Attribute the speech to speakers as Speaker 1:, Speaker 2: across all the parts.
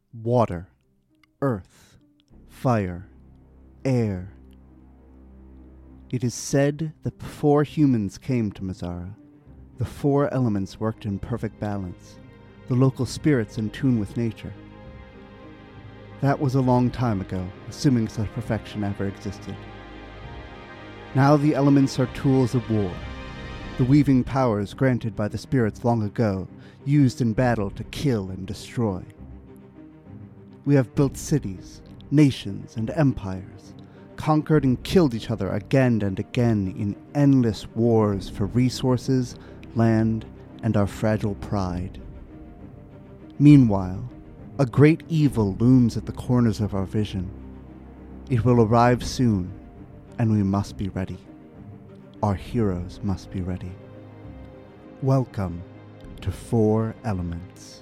Speaker 1: water, earth, fire, air. It is said that before humans came to Mazara, the four elements worked in perfect balance, the local spirits in tune with nature. That was a long time ago, assuming such perfection ever existed. Now the elements are tools of war, the weaving powers granted by the spirits long ago, used in battle to kill and destroy. We have built cities, nations, and empires, conquered and killed each other again and again in endless wars for resources, land, and our fragile pride. Meanwhile, a great evil looms at the corners of our vision. It will arrive soon, and we must be ready. Our heroes must be ready. Welcome to Four Elements.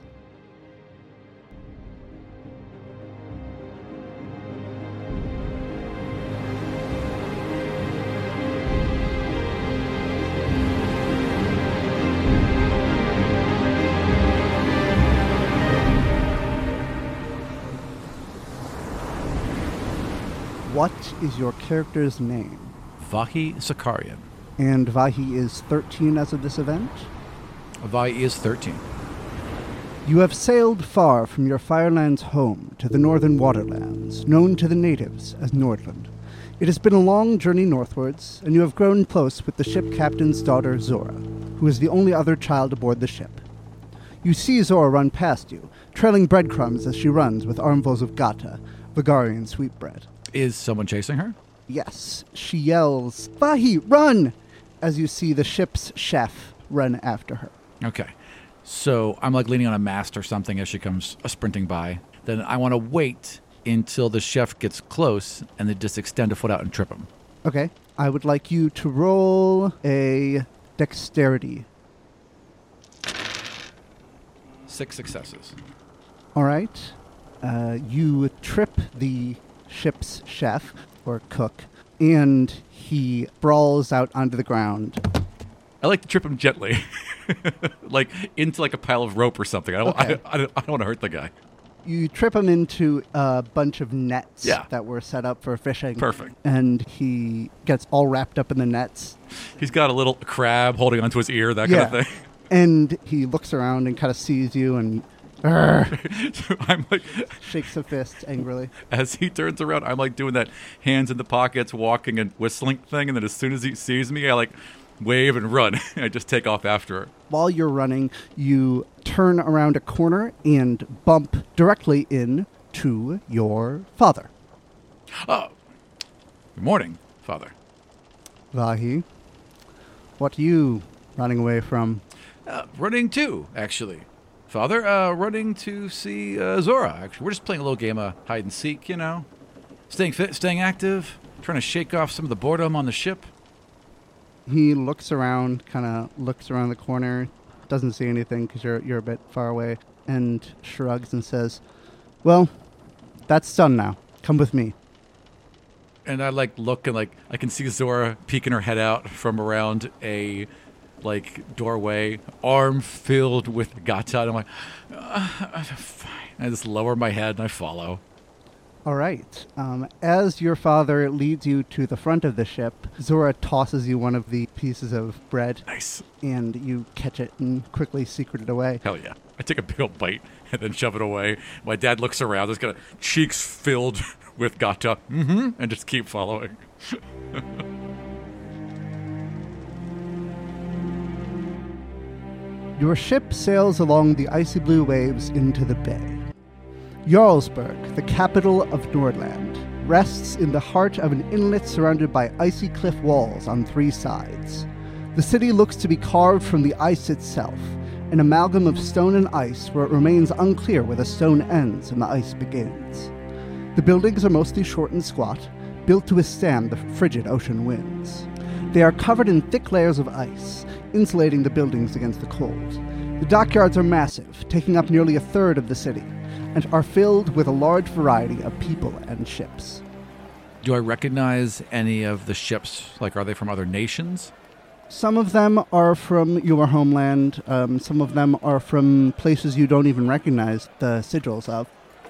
Speaker 1: What is your character's name?
Speaker 2: Vahi Zakarian.
Speaker 1: And Vahi is 13 as of this event?
Speaker 2: Vahi is 13.
Speaker 1: You have sailed far from your Firelands home to the northern waterlands, known to the natives as Nordland. It has been a long journey northwards, and you have grown close with the ship captain's daughter, Zora, who is the only other child aboard the ship. You see Zora run past you, trailing breadcrumbs as she runs with armfuls of gata, Vagarian sweetbread.
Speaker 2: Is someone chasing her?
Speaker 1: Yes, she yells, "Vahi, run!" as you see the ship's chef run after her.
Speaker 2: Okay. So I'm like leaning on a mast or something as she comes sprinting by. Then I want to wait until the chef gets close and then just extend a foot out and trip him.
Speaker 1: Okay, I would like you to roll a dexterity.
Speaker 2: 6 successes.
Speaker 1: All right. You trip the ship's chef, or cook, and he sprawls out onto the ground.
Speaker 2: I like to trip him gently. Like into like a pile of rope or something. I don't want to hurt the guy.
Speaker 1: You trip him into a bunch of nets
Speaker 2: Yeah.
Speaker 1: that were set up for fishing.
Speaker 2: Perfect.
Speaker 1: And he gets all wrapped up in the nets.
Speaker 2: He's got a little crab holding onto his ear, that kind of thing.
Speaker 1: And he looks around and kind of sees you and
Speaker 2: So I'm like,
Speaker 1: shakes a fist angrily.
Speaker 2: as he turns around, I'm like doing that hands in the pockets, walking and whistling thing. And then as soon as he sees me, I like wave and run. I just take off after her.
Speaker 1: While you're running, you turn around a corner and bump directly into your father.
Speaker 2: Oh, good morning, Father.
Speaker 1: Vahi, what are you running away from?
Speaker 2: Running too, actually. Father, running to see Zora, actually. We're just playing a little game of hide and seek, you know. Staying fit, staying active, trying to shake off some of the boredom on the ship.
Speaker 1: He looks around, kind of looks around the corner, doesn't see anything because you're a bit far away, and shrugs and says, "Well, that's done now. Come with me."
Speaker 2: And I like look and like I can see Zora peeking her head out from around a like doorway, arm filled with gata. And I'm like, fine. I just lower my head and I follow.
Speaker 1: All right. As your father leads you to the front of the ship, Zora tosses you one of the pieces of bread.
Speaker 2: Nice.
Speaker 1: And you catch it and quickly secret it away.
Speaker 2: Hell yeah. I take a big old bite and then shove it away. My dad looks around, just got cheeks filled with gata, and just keep following.
Speaker 1: Your ship sails along the icy blue waves into the bay. Jarlsberg, the capital of Nordland, rests in the heart of an inlet surrounded by icy cliff walls on 3 sides. The city looks to be carved from the ice itself, an amalgam of stone and ice where it remains unclear where the stone ends and the ice begins. The buildings are mostly short and squat, built to withstand the frigid ocean winds. They are covered in thick layers of ice, insulating the buildings against the cold. The dockyards are massive, taking up nearly a third of the city, and are filled with a large variety of people and ships.
Speaker 2: Do I recognize any of the ships? Like, are they from other nations?
Speaker 1: Some of them are from your homeland. Some of them are from places you don't even recognize the sigils of.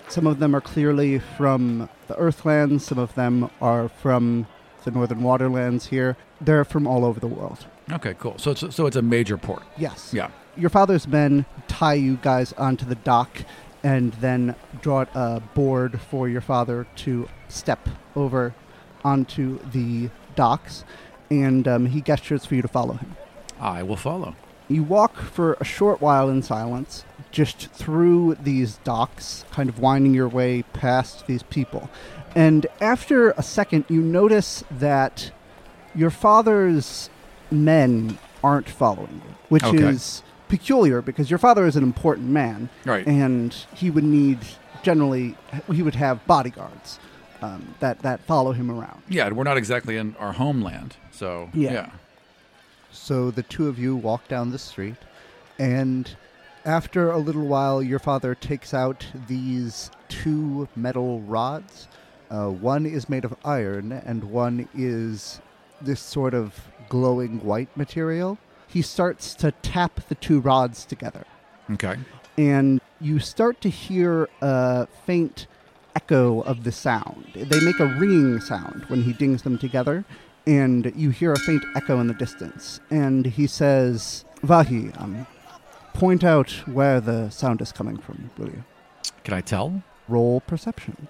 Speaker 1: Some of them are clearly from the Earthlands. Some of them are from the Northern Waterlands here. They're from all over the world.
Speaker 2: Okay, cool. So it's a major port.
Speaker 1: Yes.
Speaker 2: Yeah.
Speaker 1: Your father's men tie you guys onto the dock and then draw a board for your father to step over onto the docks, and he gestures for you to follow him.
Speaker 2: I will follow.
Speaker 1: You walk for a short while in silence, just through these docks, kind of winding your way past these people. And after a second, you notice that your father's men aren't following you, which is peculiar because your father is an important man.
Speaker 2: Right.
Speaker 1: And he would need, generally, he would have bodyguards that follow him around.
Speaker 2: Yeah, we're not exactly in our homeland, so yeah.
Speaker 1: So the two of you walk down the street, and after a little while, your father takes out these two metal rods. One is made of iron, and one is this sort of glowing white material. He starts to tap the two rods together.
Speaker 2: Okay.
Speaker 1: And you start to hear a faint echo of the sound. They make a ringing sound when he dings them together, and you hear a faint echo in the distance. And he says, Vahi, point out where the sound is coming from, will you?
Speaker 2: Can I tell?
Speaker 1: Roll perception.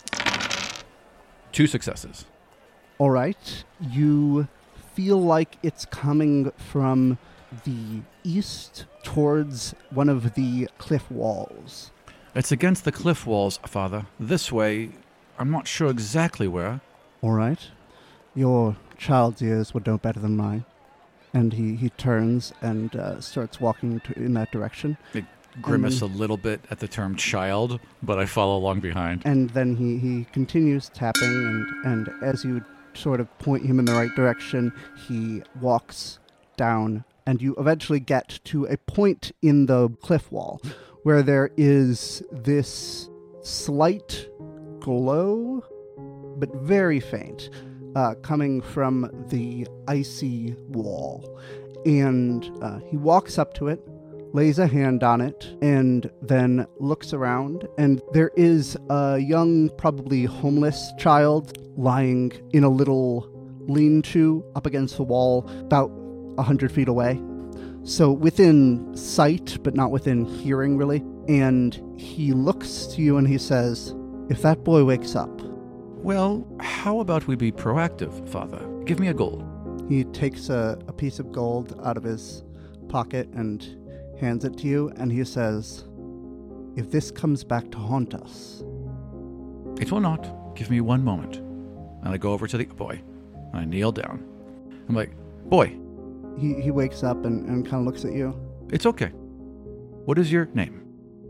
Speaker 2: 2 successes.
Speaker 1: All right. You feel like it's coming from the east towards one of the cliff walls.
Speaker 2: It's against the cliff walls, Father. This way. I'm not sure exactly where.
Speaker 1: All right. Your child's ears would know better than mine. And he turns and starts walking in that direction.
Speaker 2: I grimace a little bit at the term child, but I follow along behind.
Speaker 1: And then he continues tapping, and as you sort of point him in the right direction, he walks down, and you eventually get to a point in the cliff wall where there is this slight glow, but very faint, coming from the icy wall. And he walks up to it, lays a hand on it, and then looks around. And there is a young, probably homeless child lying in a little lean-to up against the wall about 100 feet away. So within sight, but not within hearing, really. And he looks to you and he says, if that boy wakes up...
Speaker 2: Well, how about we be proactive, Father? Give me a gold.
Speaker 1: He takes a piece of gold out of his pocket and hands it to you, and he says, if this comes back to haunt us...
Speaker 2: It will not. Give me 1 moment. And I go over to the boy, and I kneel down. I'm like, boy.
Speaker 1: He wakes up and kind of looks at you.
Speaker 2: It's okay. What is your name?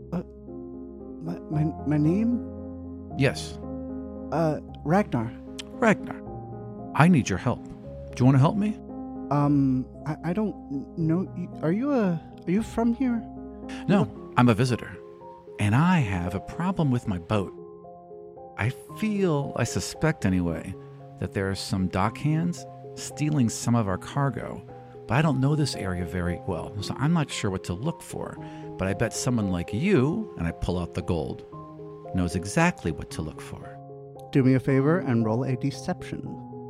Speaker 1: My name?
Speaker 2: Yes.
Speaker 1: Ragnar.
Speaker 2: Ragnar. I need your help. Do you want to help me?
Speaker 1: I don't know. Are you from here?
Speaker 2: No, I'm a visitor. And I have a problem with my boat. I suspect anyway, that there are some dockhands stealing some of our cargo. But I don't know this area very well, so I'm not sure what to look for. But I bet someone like you, and I pull out the gold, knows exactly what to look for.
Speaker 1: Do me a favor and roll a deception.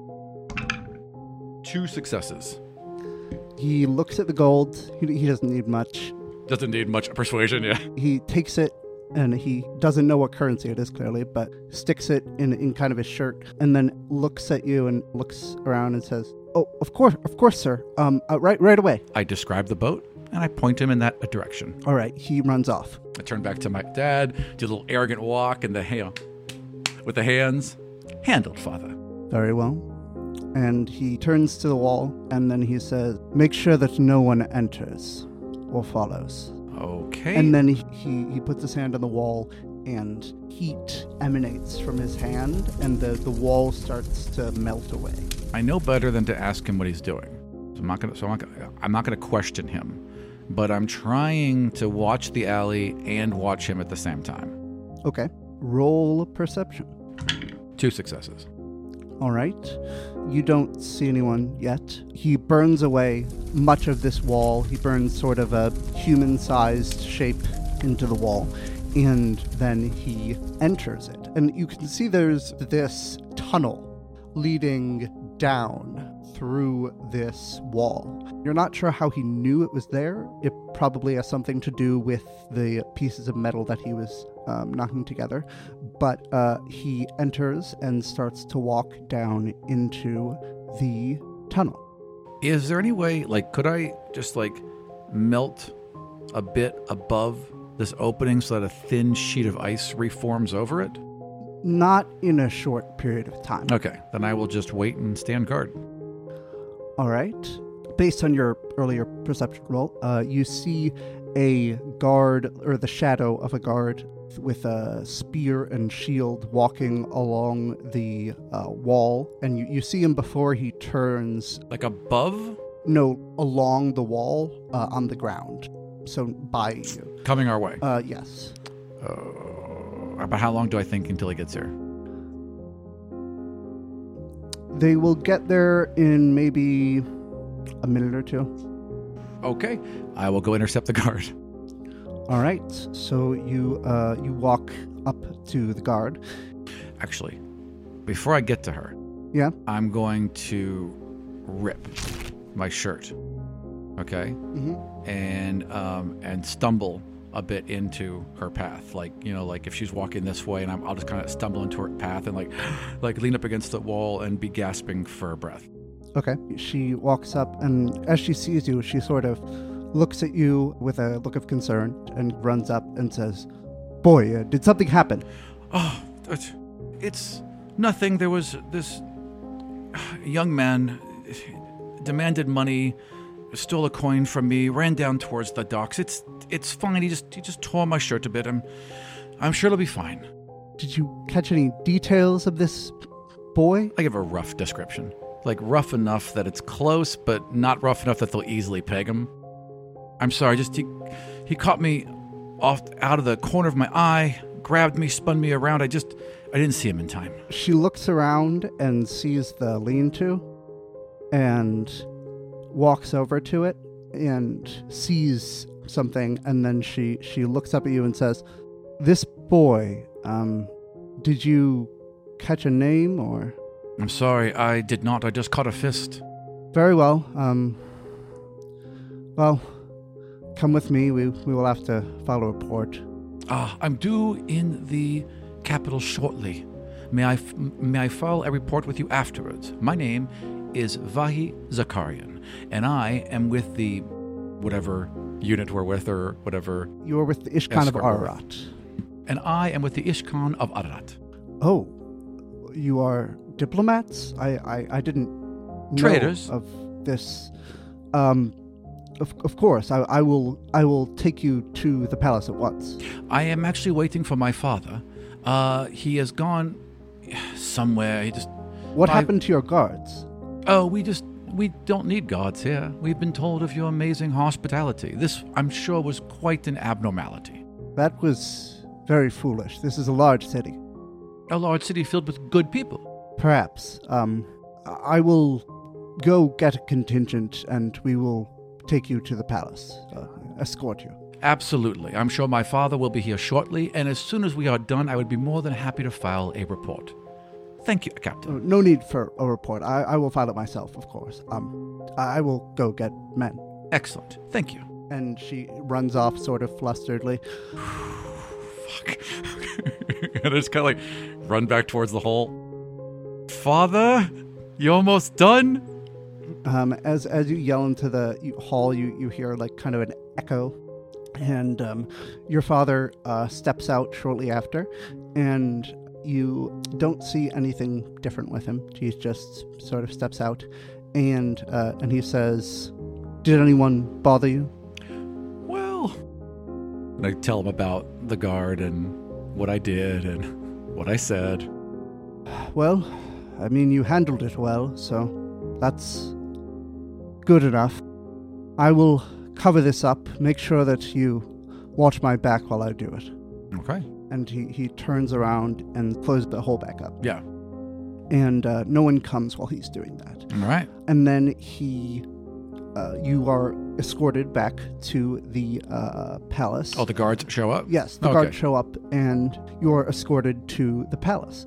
Speaker 2: 2 successes.
Speaker 1: He looks at the gold. He doesn't need much.
Speaker 2: Doesn't need much persuasion, yeah.
Speaker 1: He takes it, and he doesn't know what currency it is, clearly, but sticks it in kind of his shirt, and then looks at you and looks around and says, oh, of course, sir. Right away.
Speaker 2: I describe the boat, and I point him in that direction.
Speaker 1: All right, he runs off.
Speaker 2: I turn back to my dad, do a little arrogant walk, and with the hands. Handled, Father.
Speaker 1: Very well. And he turns to the wall, and then he says, make sure that no one enters or follows.
Speaker 2: Okay.
Speaker 1: And then he puts his hand on the wall, and heat emanates from his hand, and the wall starts to melt away.
Speaker 2: I know better than to ask him what he's doing. I'm not gonna question him, but I'm trying to watch the alley and watch him at the same time.
Speaker 1: Okay. Roll perception.
Speaker 2: 2 successes.
Speaker 1: All right. You don't see anyone yet. He burns away much of this wall. He burns sort of a human-sized shape into the wall. and then he enters it. And you can see there's this tunnel leading down through this wall. You're not sure how he knew it was there. It probably has something to do with the pieces of metal that he was knocking together. But he enters and starts to walk down into the tunnel.
Speaker 2: Is there any way, could I just, melt a bit above this opening so that a thin sheet of ice reforms over it?
Speaker 1: Not in a short period of time.
Speaker 2: Okay, then I will just wait and stand guard.
Speaker 1: All right. Based on your earlier perception roll, you see a guard, or the shadow of a guard, with a spear and shield walking along the wall. And you see him before he turns...
Speaker 2: Like above?
Speaker 1: No, along the wall on the ground. So by you.
Speaker 2: Coming our way?
Speaker 1: Yes.
Speaker 2: About how long do I think until he gets here?
Speaker 1: They will get there in maybe a minute or two.
Speaker 2: Okay. I will go intercept the guard.
Speaker 1: All right. So you walk up to the guard.
Speaker 2: Actually, before I get to her,
Speaker 1: yeah,
Speaker 2: I'm going to rip my shirt. Okay?
Speaker 1: Mm-hmm.
Speaker 2: And stumble a bit into her path, if she's walking this way, and I'll just kind of stumble into her path and lean up against the wall and be gasping for breath.
Speaker 1: Okay. She walks up, and as she sees you, she sort of looks at you with a look of concern and runs up and says, "Boy, did something happen?"
Speaker 2: Oh, it's nothing. There was this young man demanded money, stole a coin from me, ran down towards the docks. It's fine. He just tore my shirt a bit. I'm sure it'll be fine.
Speaker 1: Did you catch any details of this boy?
Speaker 2: I give a rough description. Rough enough that it's close, but not rough enough that they'll easily peg him. I'm sorry, he caught me out of the corner of my eye, grabbed me, spun me around. I didn't see him in time.
Speaker 1: She looks around and sees the lean-to and walks over to it and sees something, and then she looks up at you and says, "This boy, did you catch a name or?"
Speaker 2: I'm sorry, I did not. I just caught a fist.
Speaker 1: Very well. Well, come with me. We will have to file a report.
Speaker 2: I'm due in the capital shortly. May I file a report with you afterwards? My name is Vahi Zakarian, and I am with the whatever unit we're with, or whatever.
Speaker 1: You are with the Ishkan of Ararat.
Speaker 2: And I am with the Ishkan of Ararat.
Speaker 1: Oh, you are diplomats? I didn't know
Speaker 2: Traitors
Speaker 1: of this. Of course, I will take you to the palace at once.
Speaker 2: I am actually waiting for my father. He has gone somewhere.
Speaker 1: What happened to your guards?
Speaker 2: Oh, we don't need guards here. We've been told of your amazing hospitality. This, I'm sure, was quite an abnormality.
Speaker 1: That was very foolish. This is a large city.
Speaker 2: A large city filled with good people.
Speaker 1: Perhaps. I will go get a contingent, and we will take you to the palace. Escort you.
Speaker 2: Absolutely. I'm sure my father will be here shortly, and as soon as we are done, I would be more than happy to file a report. Thank you, Captain.
Speaker 1: No need for a report. I will file it myself, of course. I will go get men.
Speaker 2: Excellent. Thank you.
Speaker 1: And she runs off sort of flusteredly.
Speaker 2: Fuck. And I just kind of run back towards the hole. Father, you almost done?
Speaker 1: As you yell into the hall, you hear kind of an echo. And your father steps out shortly after, and you don't see anything different with him. He just sort of steps out, and he says, "Did anyone bother you?"
Speaker 2: Well, and I tell him about the guard and what I did and what I said.
Speaker 1: Well, I mean, you handled it well, so that's good enough. I will cover this up, make sure that you watch my back while I do it.
Speaker 2: Okay.
Speaker 1: And he turns around and closes the hole back up.
Speaker 2: Yeah.
Speaker 1: And no one comes while he's doing that.
Speaker 2: All right.
Speaker 1: And then he you are escorted back to the palace.
Speaker 2: Oh, the guards show up?
Speaker 1: Yes, the guards show up, and you are escorted to the palace.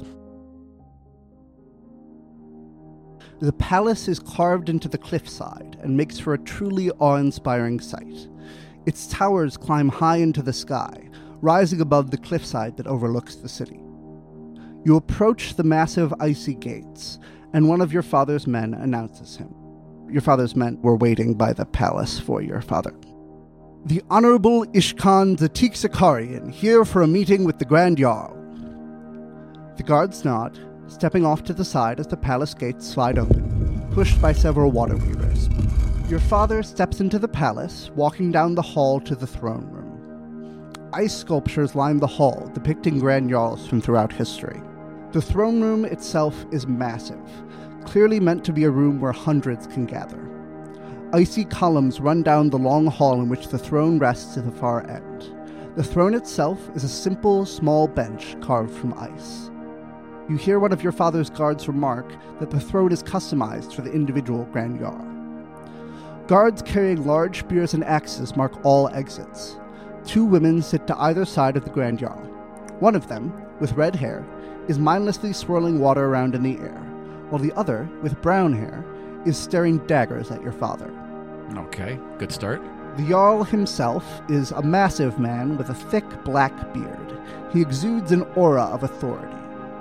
Speaker 1: The palace is carved into the cliffside and makes for a truly awe-inspiring sight. Its towers climb high into the sky, rising above the cliffside that overlooks the city. You approach the massive icy gates, and one of your father's men announces him. Your father's men were waiting by the palace for your father. The Honorable Ishkan Zatik Zakarian, here for a meeting with the Grand Jarl. The guards nod, stepping off to the side as the palace gates slide open, pushed by several water weavers. Your father steps into the palace, walking down the hall to the throne room. Ice sculptures line the hall, depicting Grand Jarls from throughout history. The throne room itself is massive, clearly meant to be a room where hundreds can gather. Icy columns run down the long hall in which the throne rests at the far end. The throne itself is a simple, small bench carved from ice. You hear one of your father's guards remark that the throne is customized for the individual Grand Jarl. Guards carrying large spears and axes mark all exits. 2 women sit to either side of the Grand Jarl. One of them, with red hair, is mindlessly swirling water around in the air, while the other, with brown hair, is staring daggers at your father.
Speaker 2: Okay, good start.
Speaker 1: The Jarl himself is a massive man with a thick black beard. He exudes an aura of authority.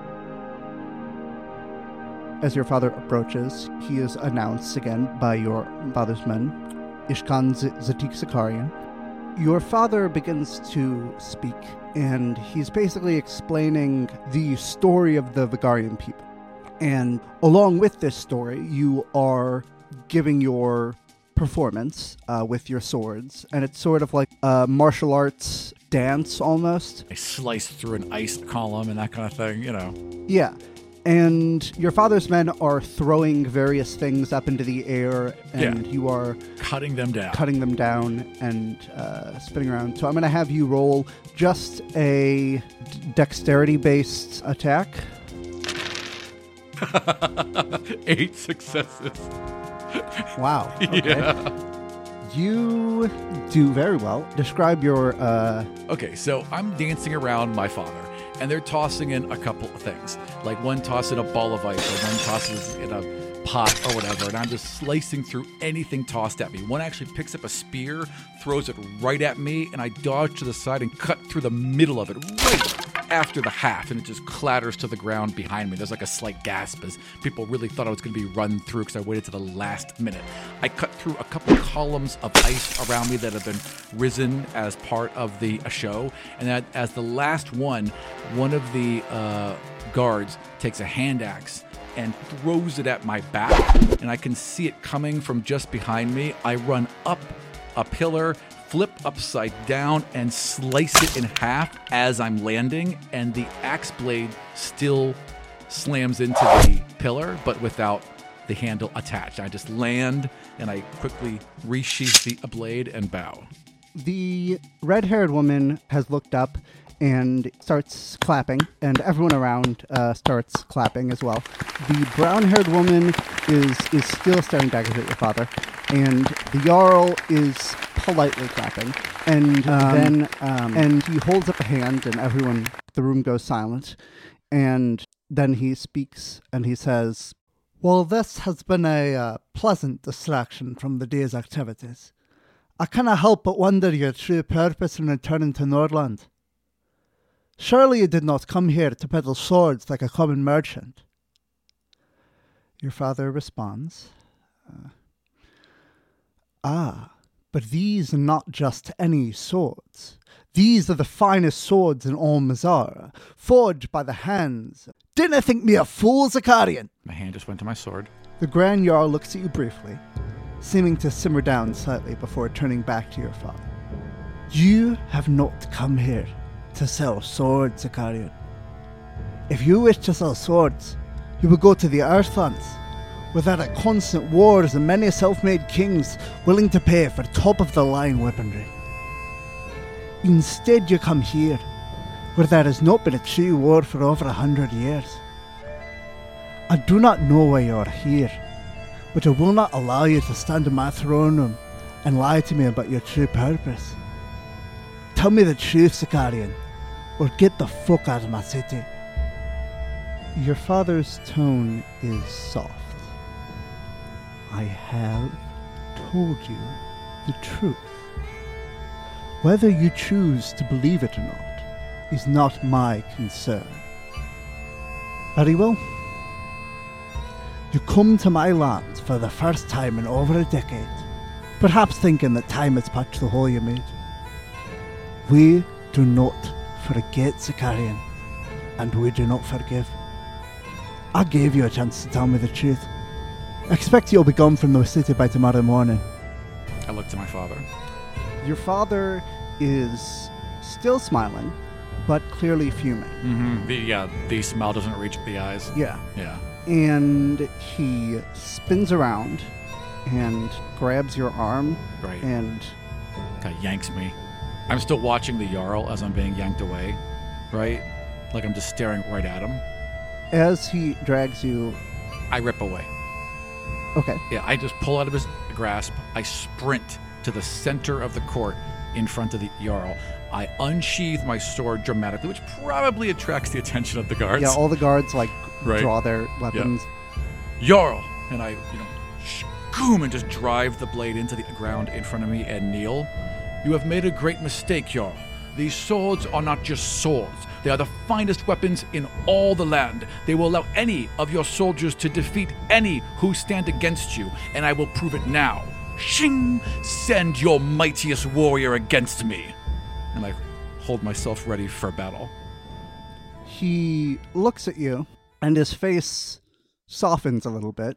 Speaker 1: As your father approaches, he is announced again by your father's men, Ishkan Zatik Zakarian. Your father begins to speak, and he's basically explaining the story of the Vegarian people. And along with this story, you are giving your performance with your swords, and it's sort of like a martial arts dance almost.
Speaker 2: I slice through an ice column and that kind of thing,
Speaker 1: Yeah. And your father's men are throwing various things up into the air, and you are
Speaker 2: cutting them
Speaker 1: down and spinning around. So I'm going to have you roll just a dexterity-based attack.
Speaker 2: 8 successes.
Speaker 1: Wow. Okay.
Speaker 2: Yeah.
Speaker 1: You do very well. Describe your...
Speaker 2: Okay, so I'm dancing around my father, and they're tossing in a couple of things. Like one tosses in a ball of ice, or one tosses in a pot or whatever, and I'm just slicing through anything tossed at me. One actually picks up a spear, throws it right at me, and I dodge to the side and cut through the middle of it, right after the half, and it just clatters to the ground behind me. There's like a slight gasp as people really thought I was going to be run through because I waited to the last minute. I cut through a couple columns of ice around me that have been risen as part of the show, and as the last one of the guards takes a hand axe and throws it at my back, and I can see it coming from just behind me. I run up a pillar, flip upside down, and slice it in half as I'm landing, and the axe blade still slams into the pillar, but without the handle attached. I just land, and I quickly resheath the blade and bow.
Speaker 1: The red-haired woman has looked up and starts clapping, and everyone around starts clapping as well. The brown-haired woman is still staring daggers at your father, and the Jarl is politely clapping. And then he holds up a hand, and the room goes silent. And then he speaks, and he says, "Well, this has been a pleasant distraction from the day's activities. I cannot help but wonder your true purpose in returning to Nordland. Surely you did not come here to peddle swords like a common merchant." Your father responds, but these are not just any swords. These are the finest swords in all Mazara, forged by the hands. Didn't I think me a fool, Zakarian?
Speaker 2: My hand just went to my sword.
Speaker 1: The Grand Jarl looks at you briefly, seeming to simmer down slightly before turning back to your father. You have not come here to sell swords, Zakarian. If you wish to sell swords, you will go to the Earthlands, where there are constant wars and many self-made kings willing to pay for top-of-the-line weaponry. Instead, you come here, where there has not been a true war for over 100 years. I do not know why you are here, but I will not allow you to stand in my throne room and lie to me about your true purpose. Tell me the truth, Sicarian, or get the fuck out of my city. Your father's tone is soft. I have told you the truth. Whether you choose to believe it or not is not my concern. Very well. You come to my land for the first time in over a decade, perhaps thinking that time has patched the hole you made. We do not forget, Sicarian, and we do not forgive. I gave you a chance to tell me the truth. I expect you'll be gone from the city by tomorrow morning.
Speaker 2: I look to my father.
Speaker 1: Your father is still smiling, but clearly fuming.
Speaker 2: Mm-hmm. The smile doesn't reach the eyes.
Speaker 1: Yeah.
Speaker 2: Yeah.
Speaker 1: And he spins around and grabs your arm.
Speaker 2: Right.
Speaker 1: And
Speaker 2: kind of yanks me. I'm still watching the Jarl as I'm being yanked away, right? Like I'm just staring right at him.
Speaker 1: As he drags you...
Speaker 2: I rip away.
Speaker 1: Okay.
Speaker 2: Yeah, I just pull out of his grasp. I sprint to the center of the court in front of the Jarl. I unsheath my sword dramatically, which probably attracts the attention of the guards.
Speaker 1: Yeah, all the guards,
Speaker 2: Right.
Speaker 1: draw their weapons.
Speaker 2: Yeah. Jarl! And I, scoom and just drive the blade into the ground in front of me and kneel. You have made a great mistake, Jarl. These swords are not just swords. They are the finest weapons in all the land. They will allow any of your soldiers to defeat any who stand against you, and I will prove it now. Shing! Send your mightiest warrior against me. And I hold myself ready for battle.
Speaker 1: He looks at you, and his face softens a little bit,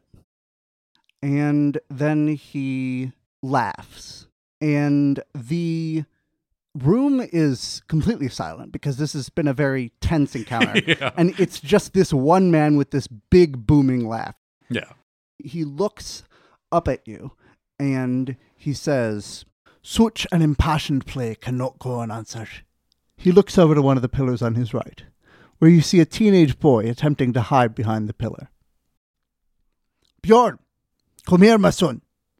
Speaker 1: and then he laughs. And the room is completely silent because this has been a very tense encounter.
Speaker 2: Yeah.
Speaker 1: And it's just this one man with this big booming laugh.
Speaker 2: Yeah.
Speaker 1: He looks up at you and he says, "Such an impassioned play cannot go unanswered." He looks over to one of the pillars on his right, where you see a teenage boy attempting to hide behind the pillar. "Bjorn, come here, my son."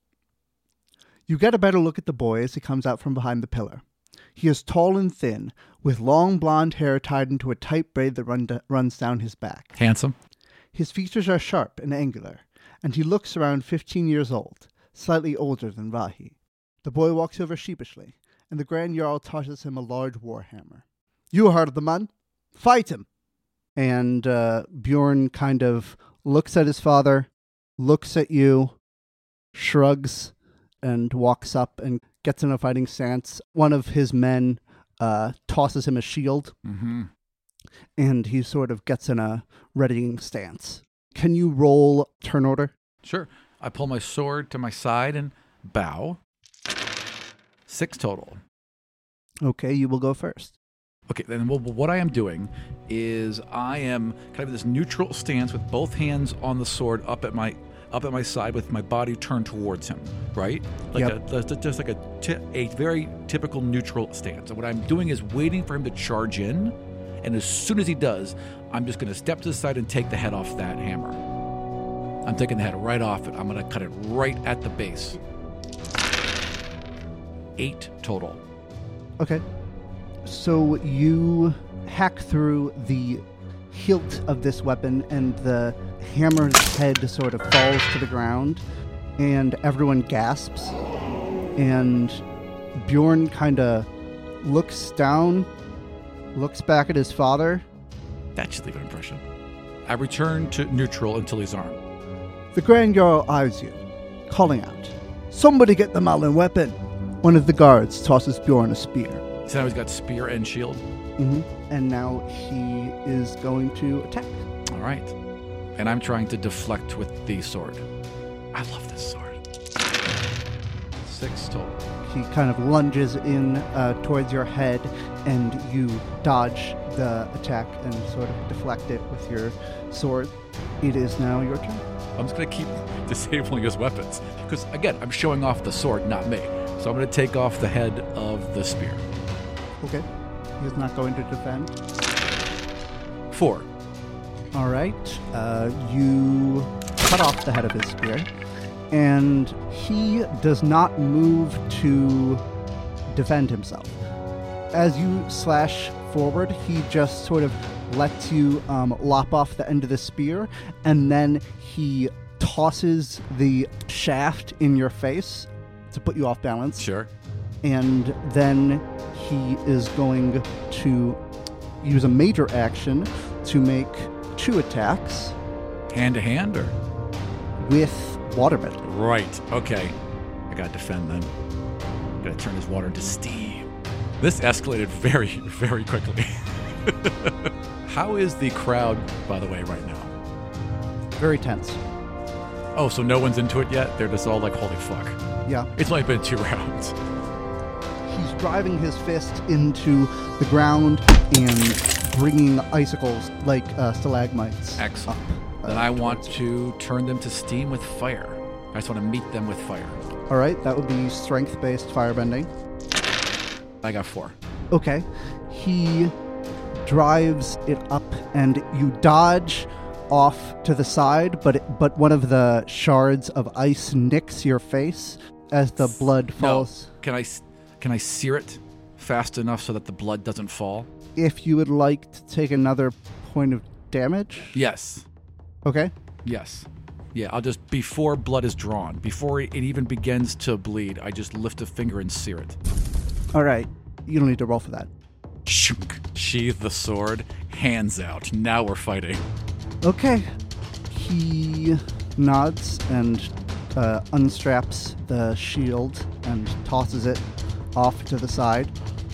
Speaker 1: You get a better look at the boy as he comes out from behind the pillar. He is tall and thin, with long blonde hair tied into a tight braid that runs down his back.
Speaker 2: Handsome.
Speaker 1: His features are sharp and angular, and he looks around 15 years old, slightly older than Rahi. The boy walks over sheepishly, and the Grand Jarl tosses him a large warhammer. "You heard the man. Fight him!" And Bjorn kind of looks at his father, looks at you, shrugs, and walks up and gets in a fighting stance. One of his men tosses him a shield, and he sort of gets in a readying stance. Can you roll turn order?
Speaker 2: Sure. I pull my sword to my side and bow. 6 total.
Speaker 1: Okay, you will go first.
Speaker 2: Okay, then what I am doing is I am kind of in this neutral stance with both hands on the sword up at my side with my body turned towards him, right? Just like a very typical neutral stance. And what I'm doing is waiting for him to charge in, and as soon as he does, I'm just going to step to the side and take the head off that hammer. I'm taking the head right off it. I'm going to cut it right at the base. 8 total.
Speaker 1: Okay. So you hack through the hilt of this weapon, and the hammer's head sort of falls to the ground, and everyone gasps. And Bjorn kind of looks down, looks back at his father.
Speaker 2: That should leave an impression. I return to neutral until he's armed.
Speaker 1: The Grand Jarl eyes you, calling out, "Somebody get the Malin weapon!" One of the guards tosses Bjorn a spear.
Speaker 2: So now he's got spear and shield.
Speaker 1: And now he is going to attack.
Speaker 2: All right. And I'm trying to deflect with the sword. I love this sword. 6 total.
Speaker 1: He kind of lunges in towards your head, and you dodge the attack and sort of deflect it with your sword. It is now your turn.
Speaker 2: I'm just going to keep disabling his weapons. Because, again, I'm showing off the sword, not me. So I'm going to take off the head of the spear.
Speaker 1: Okay. He is not going to defend.
Speaker 2: 4.
Speaker 1: All right. You cut off the head of his spear, and he does not move to defend himself. As you slash forward, he just sort of lets you lop off the end of the spear, and then he tosses the shaft in your face to put you off balance.
Speaker 2: Sure.
Speaker 1: And then he is going to use a major action to make 2 attacks.
Speaker 2: Hand to hand, or?
Speaker 1: With waterbending.
Speaker 2: Right. Okay. I gotta defend then. Gotta turn his water into steam. This escalated very, very quickly. How is the crowd, by the way, right now?
Speaker 1: Very tense.
Speaker 2: Oh, so no one's into it yet? They're just all like, holy fuck.
Speaker 1: Yeah.
Speaker 2: It's only been 2 rounds.
Speaker 1: He's driving his fist into the ground and bringing icicles like stalagmites.
Speaker 2: Excellent.
Speaker 1: Up,
Speaker 2: Then I want
Speaker 1: towards
Speaker 2: to turn them to steam with fire. I just want to meet them with fire.
Speaker 1: you. All right, that would be strength-based firebending.
Speaker 2: I got 4.
Speaker 1: Okay. He drives it up, and you dodge off to the side, but one of the shards of ice nicks your face as the blood falls.
Speaker 2: No. Can I sear it fast enough so that the blood doesn't fall?
Speaker 1: If you would like to take another point of damage.
Speaker 2: Yes.
Speaker 1: Okay.
Speaker 2: Yes. Yeah, I'll just, before blood is drawn, before it even begins to bleed, I just lift a finger and sear it.
Speaker 1: All right. You don't need to roll for that.
Speaker 2: Shunk. Sheathe the sword, hands out. Now we're fighting.
Speaker 1: Okay. He nods and unstraps the shield and tosses it off to the side.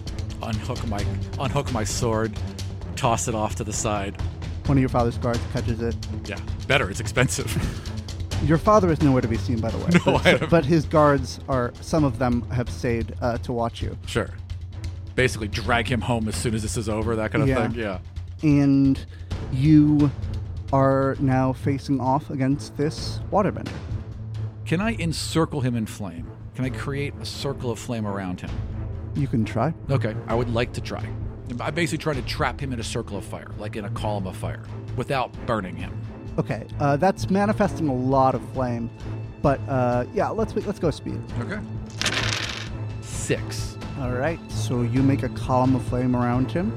Speaker 2: Unhook my sword, toss it off to the side.
Speaker 1: One of your father's guards catches it.
Speaker 2: Yeah, better. It's expensive.
Speaker 1: Your father is nowhere to be seen, by the way.
Speaker 2: No, I don't.
Speaker 1: But his guards are, some of them have stayed to watch you.
Speaker 2: Sure. Basically, drag him home as soon as this is over, that kind of thing. Yeah.
Speaker 1: And you are now facing off against this waterbender.
Speaker 2: Can I encircle him in flame? Can I create a circle of flame around him?
Speaker 1: You can try.
Speaker 2: Okay, I would like to try. I'm basically trying to trap him in a circle of fire, like in a column of fire, without burning him.
Speaker 1: Okay, that's manifesting a lot of flame. But yeah, let's go speed.
Speaker 2: Okay. 6.
Speaker 1: All right, so you make a column of flame around him,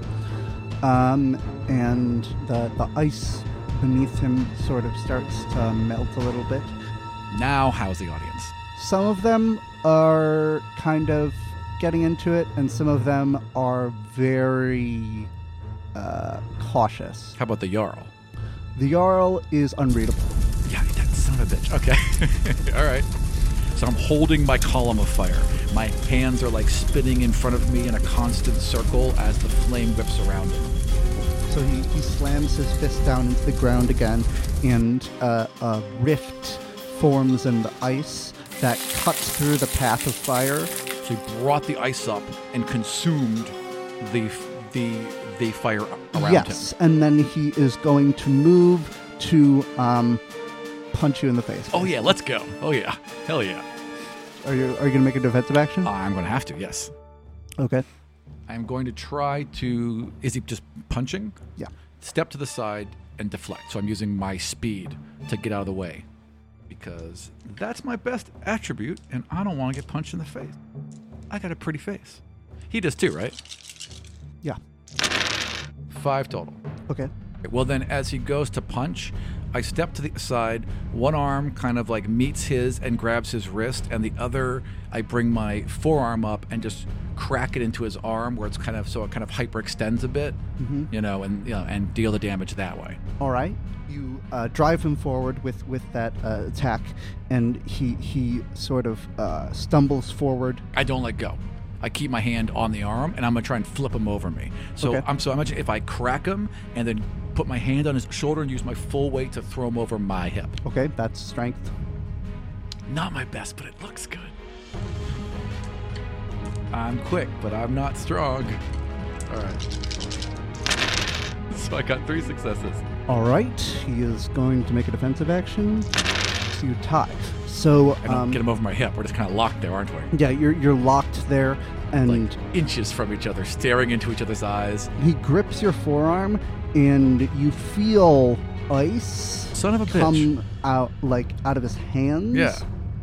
Speaker 1: and the ice beneath him sort of starts to melt a little bit.
Speaker 2: Now, how's the audience?
Speaker 1: Some of them are kind of getting into it, and some of them are very cautious.
Speaker 2: How about the Jarl?
Speaker 1: The Jarl is unreadable.
Speaker 2: Yeah, that son of a bitch. Okay. All right. So I'm holding my column of fire. My hands are like spinning in front of me in a constant circle as the flame whips around him.
Speaker 1: So he slams his fist down into the ground again, and a rift forms in the ice that cuts through the path of fire.
Speaker 2: So he brought the ice up and consumed the fire around him.
Speaker 1: Yes, and then he is going to move to punch you in the face.
Speaker 2: Oh yeah, let's go. Oh yeah, hell yeah.
Speaker 1: Are you going to make a defensive action?
Speaker 2: I'm going to have to. Yes.
Speaker 1: Okay.
Speaker 2: I'm going to try to. Is he just punching?
Speaker 1: Yeah.
Speaker 2: Step to the side and deflect. So I'm using my speed to get out of the way, because that's my best attribute, and I don't want to get punched in the face. I got a pretty face. He does too, right?
Speaker 1: Yeah.
Speaker 2: 5 total.
Speaker 1: Okay.
Speaker 2: Well, then, as he goes to punch, I step to the side. One arm kind of like meets his and grabs his wrist, and the other, I bring my forearm up and just crack it into his arm, where it's kind of hyperextends a bit, and deal the damage that way.
Speaker 1: All right. You drive him forward with that attack, and he sort of stumbles forward.
Speaker 2: I don't let go. I keep my hand on the arm, and I'm going to try and flip him over me. So
Speaker 1: Okay.
Speaker 2: I imagine if I crack him and then put my hand on his shoulder and use my full weight to throw him over my hip.
Speaker 1: Okay, that's strength.
Speaker 2: Not my best, but it looks good. I'm quick, but I'm not strong. All right. So I got 3 successes.
Speaker 1: All right. He is going to make a defensive action. So you tie. So
Speaker 2: I don't get him over my hip. We're just kind of locked there, aren't we?
Speaker 1: yeah, you're locked there, and
Speaker 2: Like inches from each other, staring into each other's eyes.
Speaker 1: he grips your forearm, and you feel ice
Speaker 2: Son of a bitch.
Speaker 1: come out of his hands.
Speaker 2: Yeah.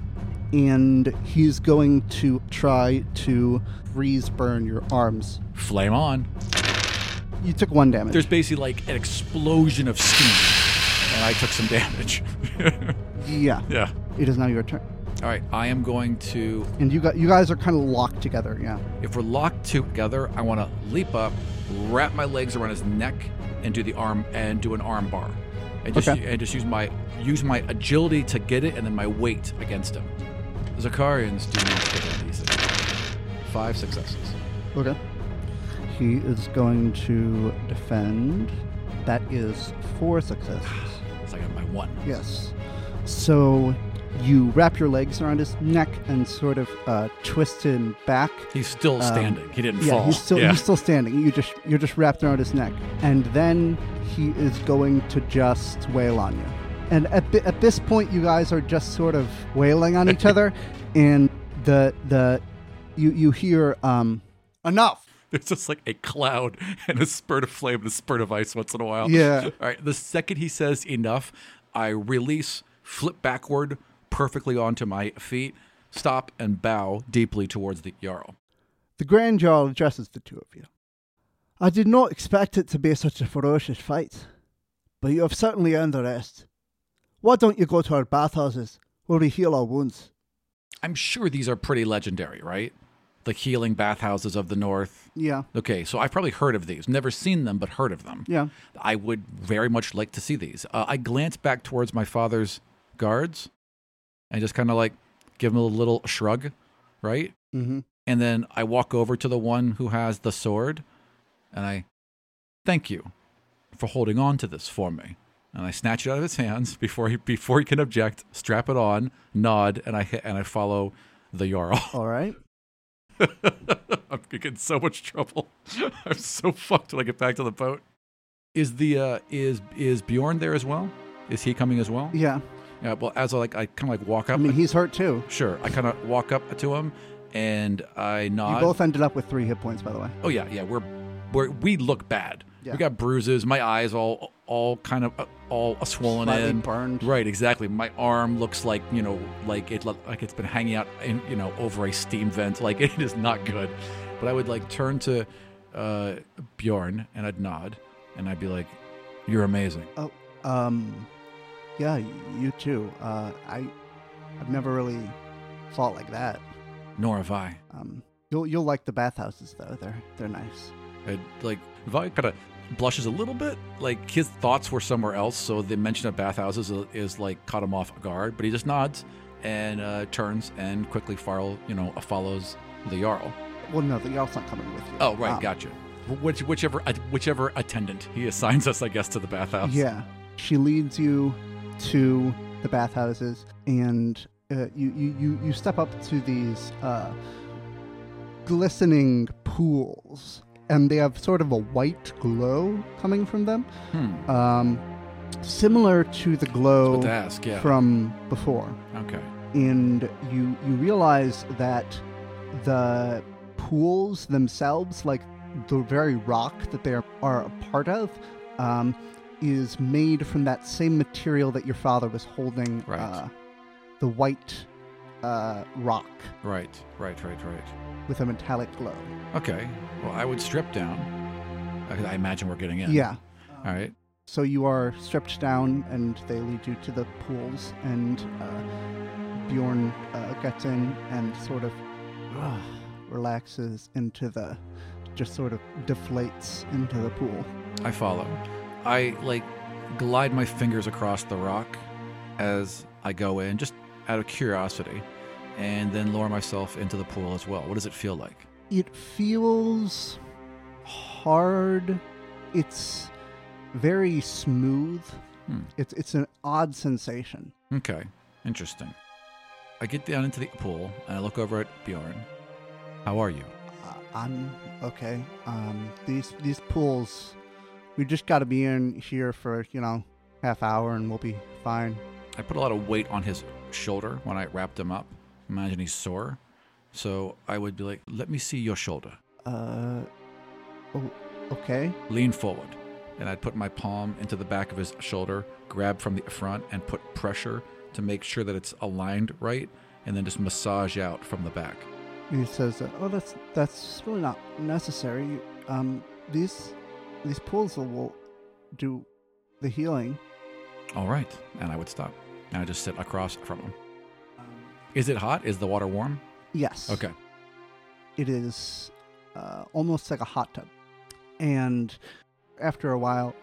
Speaker 1: and he's going to try to freeze burn your arms.
Speaker 2: Flame on.
Speaker 1: You took 1 damage.
Speaker 2: There's basically like an explosion of steam, and I took some damage.
Speaker 1: Yeah.
Speaker 2: Yeah.
Speaker 1: It is now your turn.
Speaker 2: All right, I am going to...
Speaker 1: And you guys are kind of locked together, yeah.
Speaker 2: If we're locked together, I want to leap up, wrap my legs around his neck, and do an arm bar. And just use my agility to get it, and then my weight against him. Zakarians do not get on these. 5 successes.
Speaker 1: Okay. He is going to defend. That is 4 successes.
Speaker 2: So I got my 1.
Speaker 1: Yes. So you wrap your legs around his neck and sort of twist him back.
Speaker 2: He's still standing. He didn't
Speaker 1: Yeah,
Speaker 2: fall.
Speaker 1: he's still standing. You're just wrapped around his neck, and then he is going to just wail on you. And at this point, you guys are just sort of wailing on each other, and you hear enough.
Speaker 2: It's just like a cloud and a spurt of flame and a spurt of ice once in a while.
Speaker 1: Yeah.
Speaker 2: All right. The second he says enough, I release, flip backward perfectly onto my feet, stop, and bow deeply towards the Jarl.
Speaker 1: The Grand Jarl addresses the two of you. I did not expect it to be such a ferocious fight, but you have certainly earned the rest. Why don't you go to our bathhouses where we heal our wounds?
Speaker 2: I'm sure these are pretty legendary, right? The healing bathhouses of the north.
Speaker 1: Yeah.
Speaker 2: Okay, so I've probably heard of these. Never seen them, but heard of them.
Speaker 1: Yeah.
Speaker 2: I would very much like to see these. I glance back towards my father's guards and just kind of like give him a little shrug, right?
Speaker 1: Mm-hmm.
Speaker 2: And then I walk over to the one who has the sword and I thank you for holding on to this for me. And I snatch it out of his hands before he can object, strap it on, nod, and I follow the Jarl.
Speaker 1: All right.
Speaker 2: I'm getting so much trouble. I'm so fucked when I get back to the boat. Is Bjorn there as well? Is he coming as well?
Speaker 1: Yeah.
Speaker 2: Yeah. Well, as I kind of like walk up.
Speaker 1: I mean, he's hurt too.
Speaker 2: Sure. I kind of walk up to him and I nod.
Speaker 1: You both ended up with 3 hit points, by the way.
Speaker 2: Oh yeah, yeah. We look bad.
Speaker 1: Yeah.
Speaker 2: We got bruises. My eyes all kind of all swollen
Speaker 1: Slightly
Speaker 2: in.
Speaker 1: burned.
Speaker 2: Right, exactly. My arm looks like like it's been hanging out in over a steam vent. Like it is not good. But I would like turn to Bjorn and I'd nod and I'd be like, "You're amazing."
Speaker 1: Oh, yeah, you too. I've never really fought like that.
Speaker 2: Nor have I.
Speaker 1: You'll like the bathhouses though. They're nice.
Speaker 2: I'd like Vi kind of blushes a little bit, like his thoughts were somewhere else, so the mention of bathhouses is like caught him off guard, but he just nods and turns and quickly follows the Jarl.
Speaker 1: Well, no, the Jarl's not coming with you.
Speaker 2: Oh, right, gotcha. Whichever attendant he assigns us, I guess, to the bathhouse.
Speaker 1: Yeah, she leads you to the bathhouses, and you step up to these glistening pools. And they have sort of a white glow coming from them, similar to the glow from before.
Speaker 2: Okay.
Speaker 1: And you realize that the pools themselves, like the very rock that they are a part of, is made from that same material that your father was holding,
Speaker 2: right.
Speaker 1: The white rock.
Speaker 2: Right.
Speaker 1: With a metallic glow.
Speaker 2: Okay. Well, I would strip down. I imagine we're getting in.
Speaker 1: Yeah.
Speaker 2: All right.
Speaker 1: So you are stripped down, and they lead you to the pools, and Bjorn gets in and sort of relaxes into just sort of deflates into the pool.
Speaker 2: I follow. I glide my fingers across the rock as I go in, just out of curiosity, and then lower myself into the pool as well. What does it feel like?
Speaker 1: It feels hard. It's very smooth. It's an odd sensation.
Speaker 2: Okay, interesting. I get down into the pool and I look over at Bjorn. How are you?
Speaker 1: I'm okay. These pools, we just got to be in here for half hour and we'll be fine.
Speaker 2: I put a lot of weight on his shoulder when I wrapped him up. Imagine he's sore. So I would be like, let me see your shoulder.
Speaker 1: Okay.
Speaker 2: Lean forward. And I'd put my palm into the back of his shoulder, grab from the front, and put pressure to make sure that it's aligned right. and then just massage out from the back.
Speaker 1: He says, "Oh, that's really not necessary. These pools will do the healing."
Speaker 2: All right. And I would stop. And I just sit across from him. Is it hot? Is the water warm?
Speaker 1: Yes.
Speaker 2: Okay.
Speaker 1: It is almost like a hot tub. And after a while,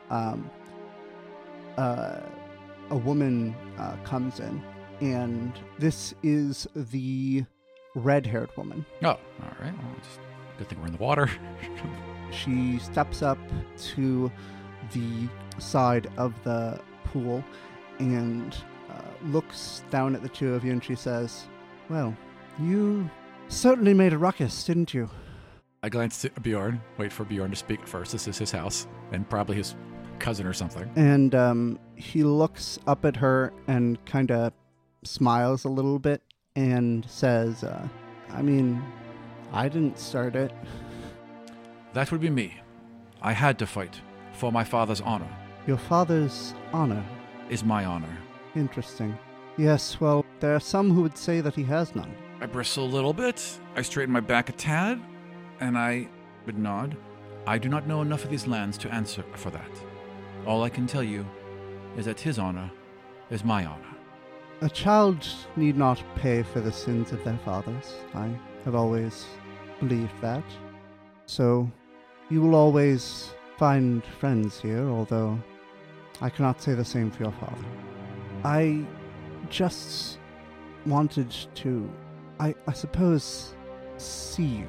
Speaker 1: a woman comes in, and this is the red-haired woman.
Speaker 2: Oh, all right. Well, just good thing we're in the water.
Speaker 1: She steps up to the side of the pool and looks down at the two of you, and she says, "Well, you certainly made a ruckus, didn't you?"
Speaker 2: I glance at Bjorn, wait for Bjorn to speak first. This is his house, and probably his cousin or something.
Speaker 1: And he looks up at her and kind of smiles a little bit and says, I mean, I didn't start it.
Speaker 2: That would be me. I had to fight for my father's honor.
Speaker 1: Your father's honor.
Speaker 2: Is my honor.
Speaker 1: Interesting. Yes, well, there are some who would say that he has none.
Speaker 2: I bristle a little bit. I straighten my back a tad, and I would nod. I do not know enough of these lands to answer for that. All I can tell you is that his honor is my honor.
Speaker 1: A child need not pay for the sins of their fathers. I have always believed that. So, you will always find friends here, although I cannot say the same for your father. I just wanted to, I suppose, see you.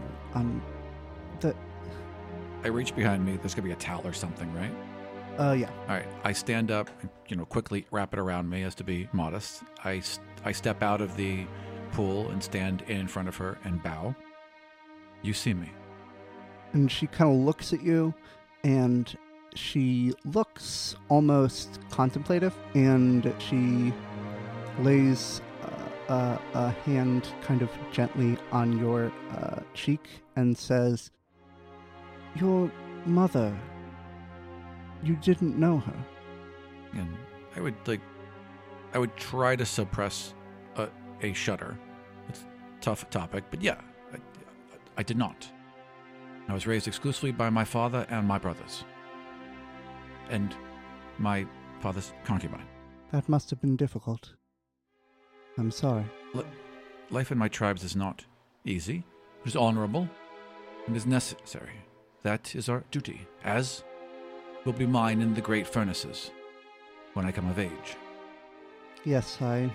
Speaker 2: I reach behind me. There's going to be a towel or something, right?
Speaker 1: Yeah.
Speaker 2: All right. I stand up and, quickly wrap it around me as to be modest. I step out of the pool and stand in front of her and bow. You see me.
Speaker 1: And she kind of looks at you, and she looks almost contemplative, and she lays a hand kind of gently on your cheek and says, "Your mother, you didn't know her."
Speaker 2: And I would try to suppress a shudder. It's a tough topic, but yeah, I did not. I was raised exclusively by my father and my brothers. And my father's concubine.
Speaker 1: That must have been difficult. I'm sorry.
Speaker 2: Life in my tribes is not easy. It is honorable and is necessary. That is our duty, as will be mine in the great furnaces when I come of age.
Speaker 1: Yes, I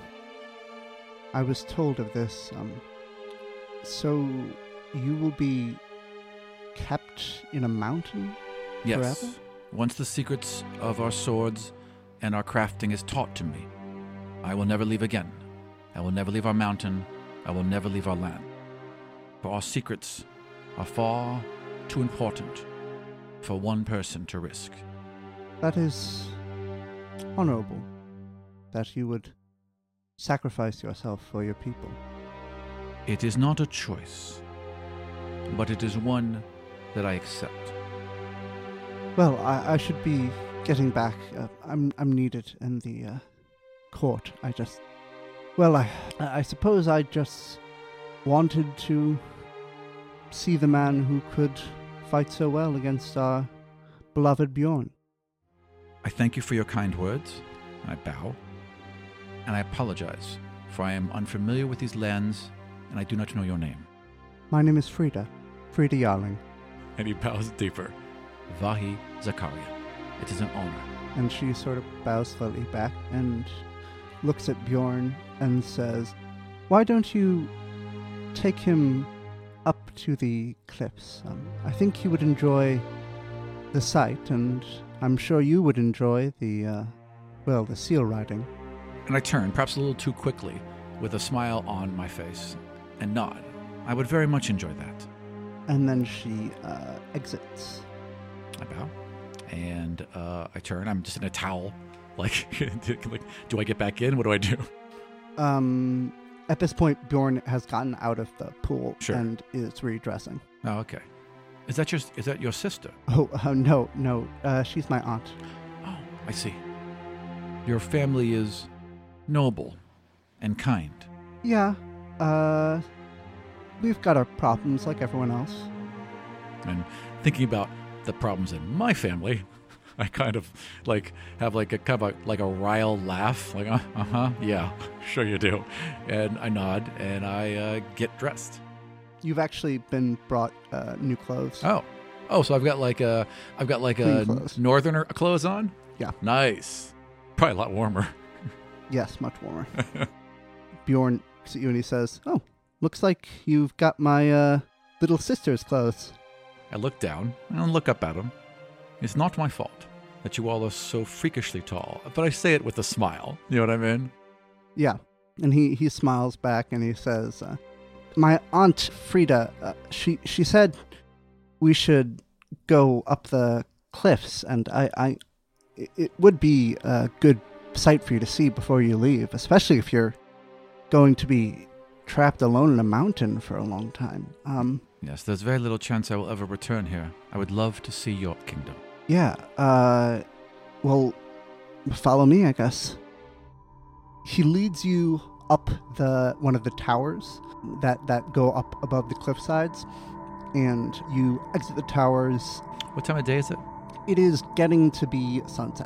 Speaker 1: was told of this. So you will be kept in a mountain
Speaker 2: Yes.
Speaker 1: forever?
Speaker 2: Once the secrets of our swords and our crafting is taught to me, I will never leave again. I will never leave our mountain. I will never leave our land. For our secrets are far too important for one person to risk.
Speaker 1: That is honorable, that you would sacrifice yourself for your people.
Speaker 2: It is not a choice, but it is one that I accept.
Speaker 1: Well, I should be getting back. I'm needed in the court. I suppose I just wanted to see the man who could fight so well against our beloved Bjorn.
Speaker 2: I thank you for your kind words. I bow. And I apologize, for I am unfamiliar with these lands, and I do not know your name.
Speaker 1: My name is Frida Yarling.
Speaker 2: And he bows deeper. Vahi Zakaria. It is an honor.
Speaker 1: And she sort of bows slightly back and looks at Bjorn and says, "Why don't you take him up to the cliffs? I think he would enjoy the sight, and I'm sure you would enjoy the seal riding."
Speaker 2: And I turn, perhaps a little too quickly, with a smile on my face, and nod. I would very much enjoy that.
Speaker 1: And then she exits.
Speaker 2: I bow, and I turn. I'm just in a towel. Like, do I get back in? What do I do?
Speaker 1: At this point, Bjorn has gotten out of the pool
Speaker 2: Sure.
Speaker 1: and is redressing.
Speaker 2: Oh, okay. Is that your sister?
Speaker 1: Oh, no. She's my aunt.
Speaker 2: Oh, I see. Your family is noble and kind.
Speaker 1: Yeah, we've got our problems like everyone else.
Speaker 2: And thinking about the problems in my family, I kind of like have like a kind of like a rile laugh, like yeah, sure you do, and I nod and I get dressed.
Speaker 1: You've actually been brought new clothes.
Speaker 2: Oh, so I've got like a
Speaker 1: Clean clothes.
Speaker 2: northerner clothes on.
Speaker 1: Yeah.
Speaker 2: Nice. Probably a lot warmer.
Speaker 1: Yes, much warmer. Bjorn looks at you and he says, "Oh, looks like you've got my little sister's clothes."
Speaker 2: I look down and look up at him. It's not my fault that you all are so freakishly tall, but I say it with a smile. You know what I mean?
Speaker 1: Yeah, and he smiles back and he says, "My aunt Frida, she said we should go up the cliffs, and it would be a good sight for you to see before you leave, especially if you're going to be trapped alone in a mountain for a long time."
Speaker 2: Yes, there's very little chance I will ever return here. I would love to see your kingdom.
Speaker 1: Yeah, well, follow me, I guess. He leads you up one of the towers that go up above the cliff sides, and you exit the towers.
Speaker 2: What time of day is it?
Speaker 1: It is getting to be sunset.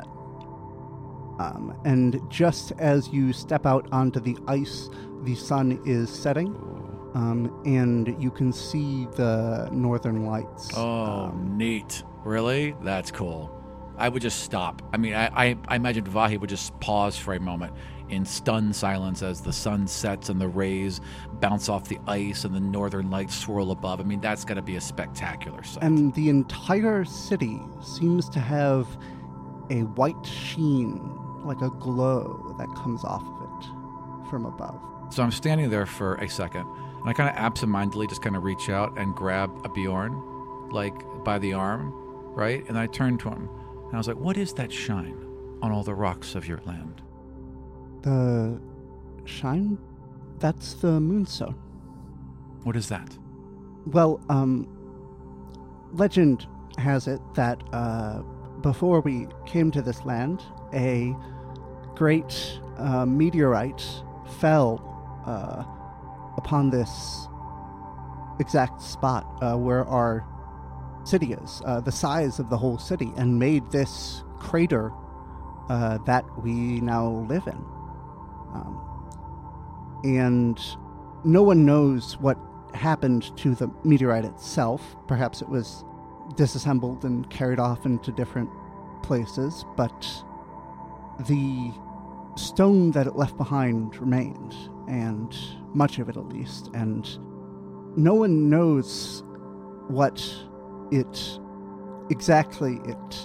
Speaker 1: And just as you step out onto the ice, the sun is setting, and you can see the northern lights.
Speaker 2: Oh, neat. Really? That's cool. I would just stop. I mean, I imagine Vahi would just pause for a moment in stunned silence as the sun sets and the rays bounce off the ice and the northern lights swirl above. I mean, that's got to be a spectacular sight.
Speaker 1: And the entire city seems to have a white sheen, like a glow that comes off of it from above.
Speaker 2: So I'm standing there for a second, and I kind of absentmindedly just kind of reach out and grab a Bjorn, like by the arm, right? And I turned to him, and I was like, "What is that shine on all the rocks of your land?"
Speaker 1: The shine? That's the moonstone.
Speaker 2: What is that?
Speaker 1: Well, legend has it that before we came to this land, a great meteorite fell upon this exact spot where our city is, the size of the whole city, and made this crater that we now live in. And no one knows what happened to the meteorite itself. Perhaps it was disassembled and carried off into different places, but the stone that it left behind remained, and much of it at least, and no one knows what it exactly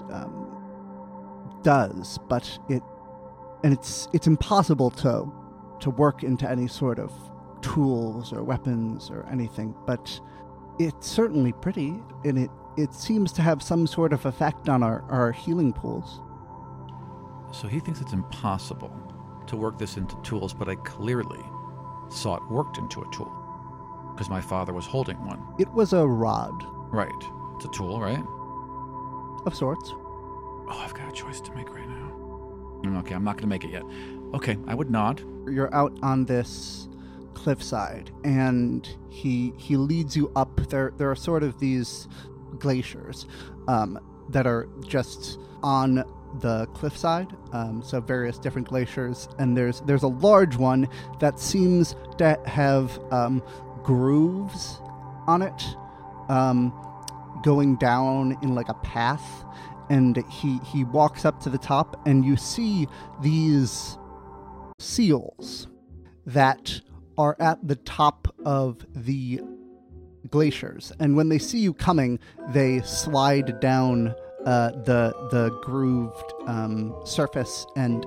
Speaker 1: does, but it's impossible to work into any sort of tools or weapons or anything, but it's certainly pretty, and it seems to have some sort of effect on our healing pools.
Speaker 2: So he thinks it's impossible to work this into tools, but I clearly saw it worked into a tool, because my father was holding one.
Speaker 1: It was a rod.
Speaker 2: Right. It's a tool, right?
Speaker 1: Of sorts.
Speaker 2: Oh, I've got a choice to make right now. Okay, I'm not going to make it yet. Okay, I would nod.
Speaker 1: You're out on this cliffside, and he leads you up. There are sort of these glaciers that are just on the cliffside, so various different glaciers, and there's a large one that seems to have grooves on it, going down in like a path, and he walks up to the top, and you see these seals that are at the top of the glaciers, and when they see you coming, they slide down the grooved surface and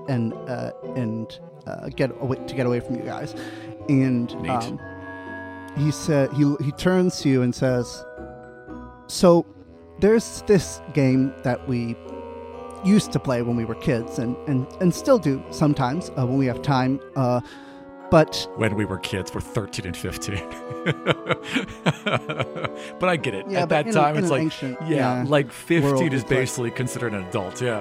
Speaker 1: get away from you guys. And he turns to you and says, "So there's this game that we used to play when we were kids, and still do sometimes when we have time. But
Speaker 2: when we were kids, we're 13 and 15. But I get it.
Speaker 1: Yeah,
Speaker 2: at that time, it's like,
Speaker 1: ancient,
Speaker 2: like 15
Speaker 1: world,
Speaker 2: is
Speaker 1: it's
Speaker 2: basically considered an adult. Yeah.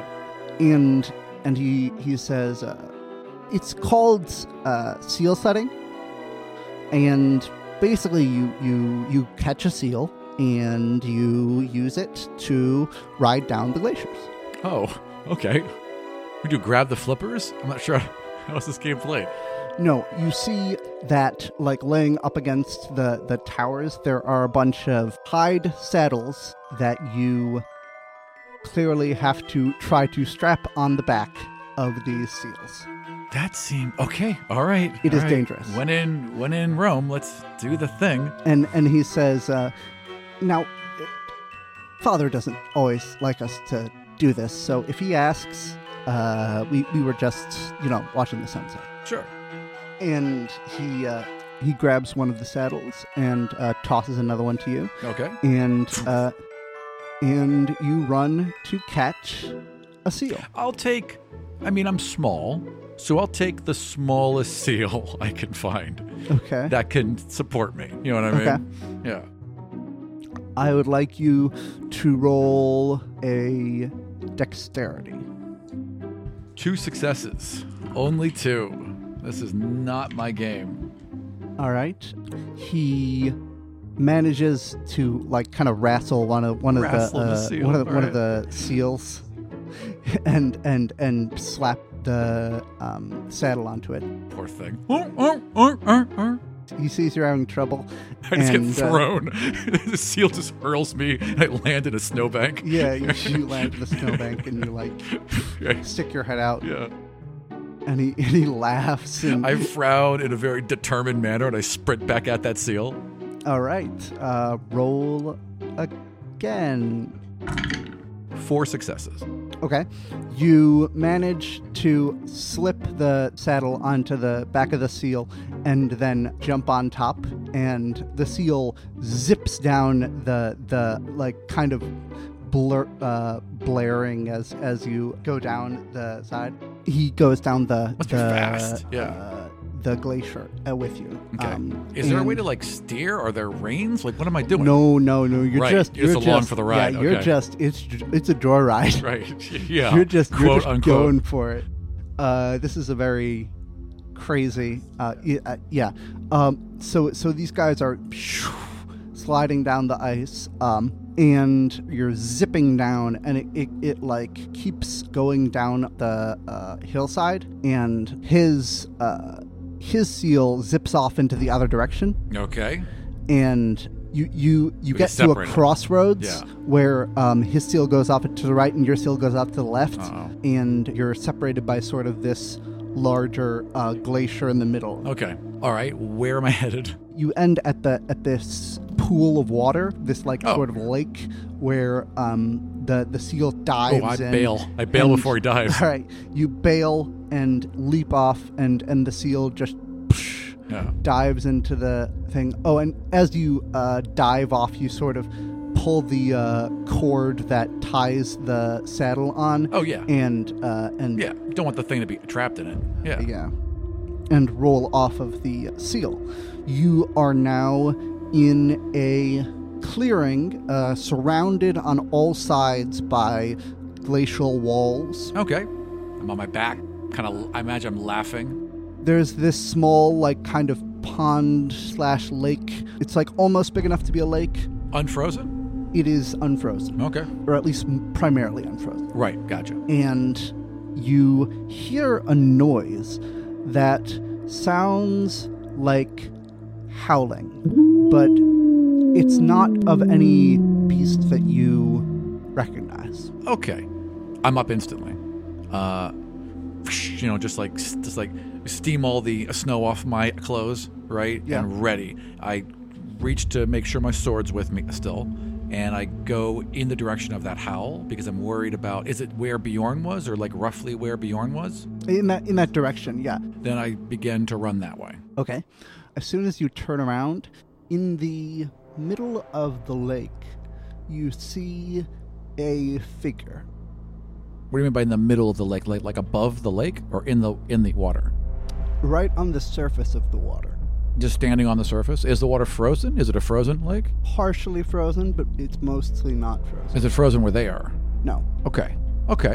Speaker 1: And he says, it's called seal setting. And basically you catch a seal and you use it to ride down the glaciers.
Speaker 2: Oh, okay. Would you grab the flippers? I'm not sure how is this game played.
Speaker 1: No, you see that, like, laying up against the towers, there are a bunch of hide saddles that you clearly have to try to strap on the back of these seals.
Speaker 2: That seemed okay. All right.
Speaker 1: It
Speaker 2: all
Speaker 1: is
Speaker 2: right.
Speaker 1: dangerous.
Speaker 2: When in Rome, let's do the thing.
Speaker 1: And he says, now, Father doesn't always like us to do this, so if he asks, we were just, watching the sunset.
Speaker 2: Sure.
Speaker 1: And he grabs one of the saddles and tosses another one to you.
Speaker 2: Okay.
Speaker 1: And you run to catch a seal.
Speaker 2: I'm small, so I'll take the smallest seal I can find.
Speaker 1: Okay.
Speaker 2: That can support me. You know what I mean?
Speaker 1: Okay.
Speaker 2: Yeah.
Speaker 1: I would like you to roll a dexterity.
Speaker 2: 2 successes. Only 2. This is not my game.
Speaker 1: All right. He manages to kind of wrestle one of the seals, and slap the saddle onto it.
Speaker 2: Poor thing.
Speaker 1: He sees you're having trouble.
Speaker 2: I just get thrown. The seal just hurls me. I land in a snowbank.
Speaker 1: Yeah, you land in the snowbank and you stick your head out.
Speaker 2: Yeah.
Speaker 1: And he laughs. And
Speaker 2: I frown in a very determined manner, and I sprint back at that seal.
Speaker 1: All right. Roll again.
Speaker 2: 4 successes.
Speaker 1: Okay. You manage to slip the saddle onto the back of the seal and then jump on top, and the seal zips down the kind of blaring as you go down the side. He goes down the
Speaker 2: fast. Yeah.
Speaker 1: The glacier with you.
Speaker 2: Okay. Is there a way to steer? Are there reins? What am I doing?
Speaker 1: No. You're
Speaker 2: right.
Speaker 1: just
Speaker 2: along for the ride.
Speaker 1: Yeah, you're
Speaker 2: okay.
Speaker 1: just it's a joyride.
Speaker 2: Right. Yeah.
Speaker 1: You're just
Speaker 2: unquote.
Speaker 1: going for it. This is a very crazy. Yeah. So these guys are sliding down the ice. And you're zipping down, and it keeps going down the hillside, and his seal zips off into the other direction.
Speaker 2: Okay.
Speaker 1: And you get to a crossroads where his seal goes off to the right and your seal goes off to the left.
Speaker 2: Uh-oh.
Speaker 1: And you're separated by sort of this larger glacier in the middle.
Speaker 2: Okay. All right. Where am I headed?
Speaker 1: You end at this pool of water, this sort of lake where the seal dives.
Speaker 2: Oh, I bail before he dives.
Speaker 1: All right, you bail and leap off, and the seal just dives into the thing. Oh, and as you dive off, you sort of pull the cord that ties the saddle on.
Speaker 2: Oh yeah.
Speaker 1: And
Speaker 2: yeah, don't want the thing to be trapped in it. Yeah.
Speaker 1: Yeah. And roll off of the seal. You are now in a clearing surrounded on all sides by glacial walls.
Speaker 2: Okay. I'm on my back. I imagine I'm laughing.
Speaker 1: There's this small, kind of pond/lake. It's almost big enough to be a lake.
Speaker 2: Unfrozen?
Speaker 1: It is unfrozen.
Speaker 2: Okay.
Speaker 1: Or at least primarily unfrozen.
Speaker 2: Right, gotcha.
Speaker 1: And you hear a noise that sounds like howling, but it's not of any beast that you recognize.
Speaker 2: Okay. I'm up instantly. Just steam all the snow off my clothes, right?
Speaker 1: Yeah.
Speaker 2: And ready. I reach to make sure my sword's with me still, and I go in the direction of that howl because I'm worried about, is it where Bjorn was, or roughly where Bjorn was?
Speaker 1: In that direction, yeah.
Speaker 2: Then I begin to run that way.
Speaker 1: Okay. As soon as you turn around, in the middle of the lake, you see a figure.
Speaker 2: What do you mean by in the middle of the lake? Like above the lake, or in the water?
Speaker 1: Right on the surface of the water.
Speaker 2: Just standing on the surface? Is the water frozen? Is it a frozen lake?
Speaker 1: Partially frozen, but it's mostly not frozen.
Speaker 2: Is it frozen where they are?
Speaker 1: No.
Speaker 2: Okay.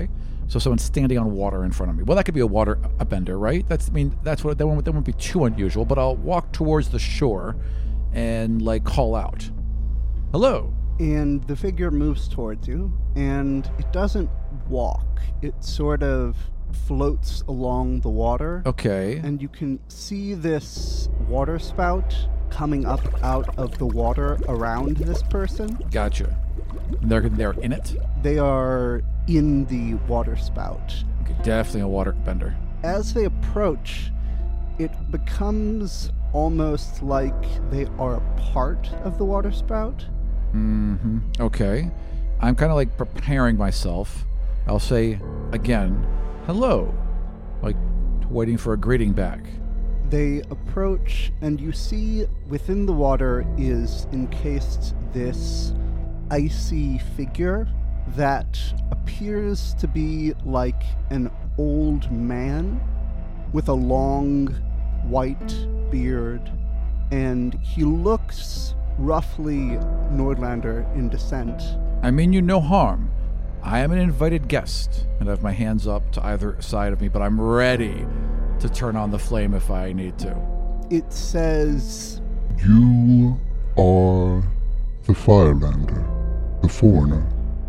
Speaker 2: So someone's standing on water in front of me. Well, that could be a bender, right? That wouldn't be too unusual. But I'll walk towards the shore and like call out, "Hello."
Speaker 1: And the figure moves towards you, and it doesn't walk. It sort of floats along the water.
Speaker 2: Okay.
Speaker 1: And you can see this water spout coming up out of the water around this person.
Speaker 2: Gotcha. They're in it?
Speaker 1: They are in the water spout.
Speaker 2: Okay, definitely a water bender.
Speaker 1: As they approach, it becomes almost like they are a part of the water spout.
Speaker 2: Mm-hmm. Okay. I'm kind of like preparing myself. I'll say again, "Hello," like waiting for a greeting back.
Speaker 1: They approach, and you see within the water is encased this icy figure that appears to be like an old man with a long white beard, and he looks roughly Nordlander in descent.
Speaker 2: I mean you no harm. I am an invited guest, and I have my hands up to either side of me, but I'm ready to turn on the flame if I need to.
Speaker 1: It says,
Speaker 3: "You are the Firelander, the foreigner.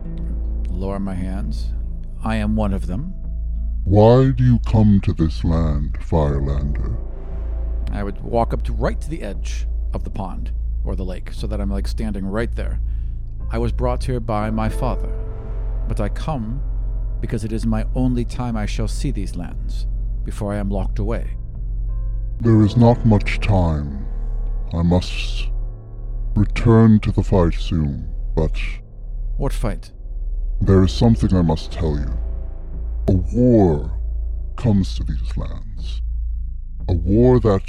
Speaker 2: Lower my hands. I am one of them.
Speaker 3: Why do you come to this land, Firelander?"
Speaker 2: I would walk up right to the edge of the pond, or the lake, so that I'm like standing right there. I was brought here by my father, but I come because it is my only time I shall see these lands, before I am locked away.
Speaker 3: There is not much time. I must return to the fight soon, but
Speaker 2: What fight?
Speaker 3: there is something I must tell you. A war comes to these lands. A war that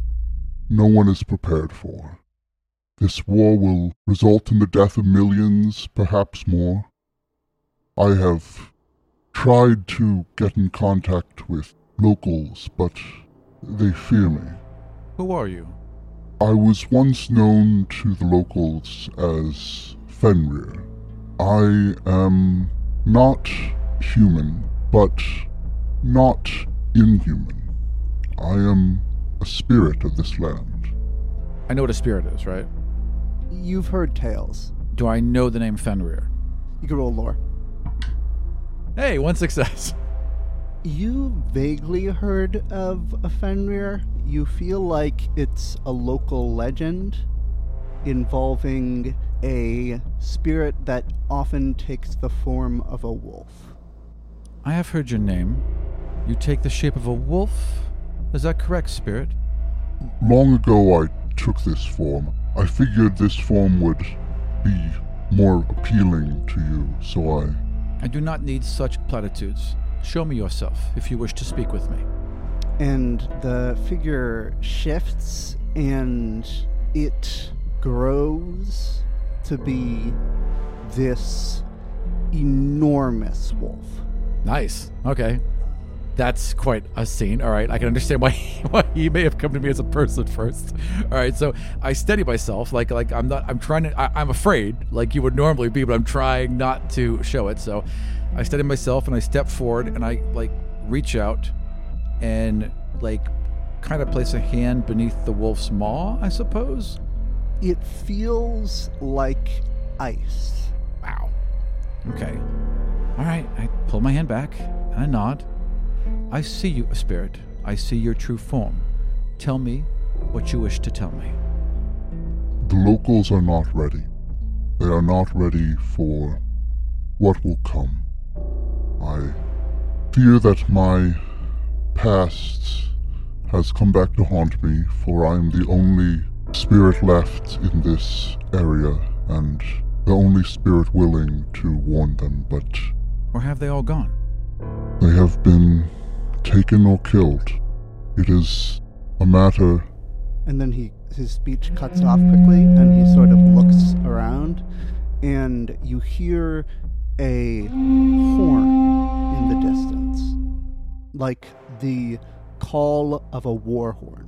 Speaker 3: no one is prepared for. This war will result in the death of millions, perhaps more. I have tried to get in contact with locals, but they fear me.
Speaker 2: Who are you?
Speaker 3: I was once known to the locals as Fenrir. I am not human, but not inhuman. I am a spirit of this land.
Speaker 2: I know what a spirit is, right?
Speaker 1: you've heard tales.
Speaker 2: Do I know the name Fenrir?
Speaker 1: You can roll lore.
Speaker 2: Hey, 1 success.
Speaker 1: You vaguely heard of a Fenrir. You feel like it's a local legend involving a spirit that often takes the form of a wolf.
Speaker 2: I have heard your name. You take the shape of a wolf? Is that correct, spirit?
Speaker 3: Long ago I took this form. I figured this form would be more appealing to you, so
Speaker 2: I do not need such platitudes. Show me yourself, if you wish to speak with me.
Speaker 1: And the figure shifts, and it grows to be this enormous wolf.
Speaker 2: Nice. Okay. That's quite a scene. All right. I can understand why he may have come to me as a person first. All right. So I steady myself. I'm afraid like you would normally be, but I'm trying not to show it. So I steady myself and I step forward and I reach out and kind of place a hand beneath the wolf's maw, I suppose.
Speaker 1: It feels like ice.
Speaker 2: Wow. Okay. All right. I pull my hand back and I nod. I see you, spirit. I see your true form. Tell me what you wish to tell me.
Speaker 3: the locals are not ready. They are not ready for what will come. I fear that my past has come back to haunt me, for I am the only spirit left in this area, and the only spirit willing to warn them, but
Speaker 2: Or have they all gone?
Speaker 3: they have been taken or killed. It is a matter.
Speaker 1: And then his speech cuts off quickly, and he sort of looks around, and you hear a horn in the distance, like the call of a war horn.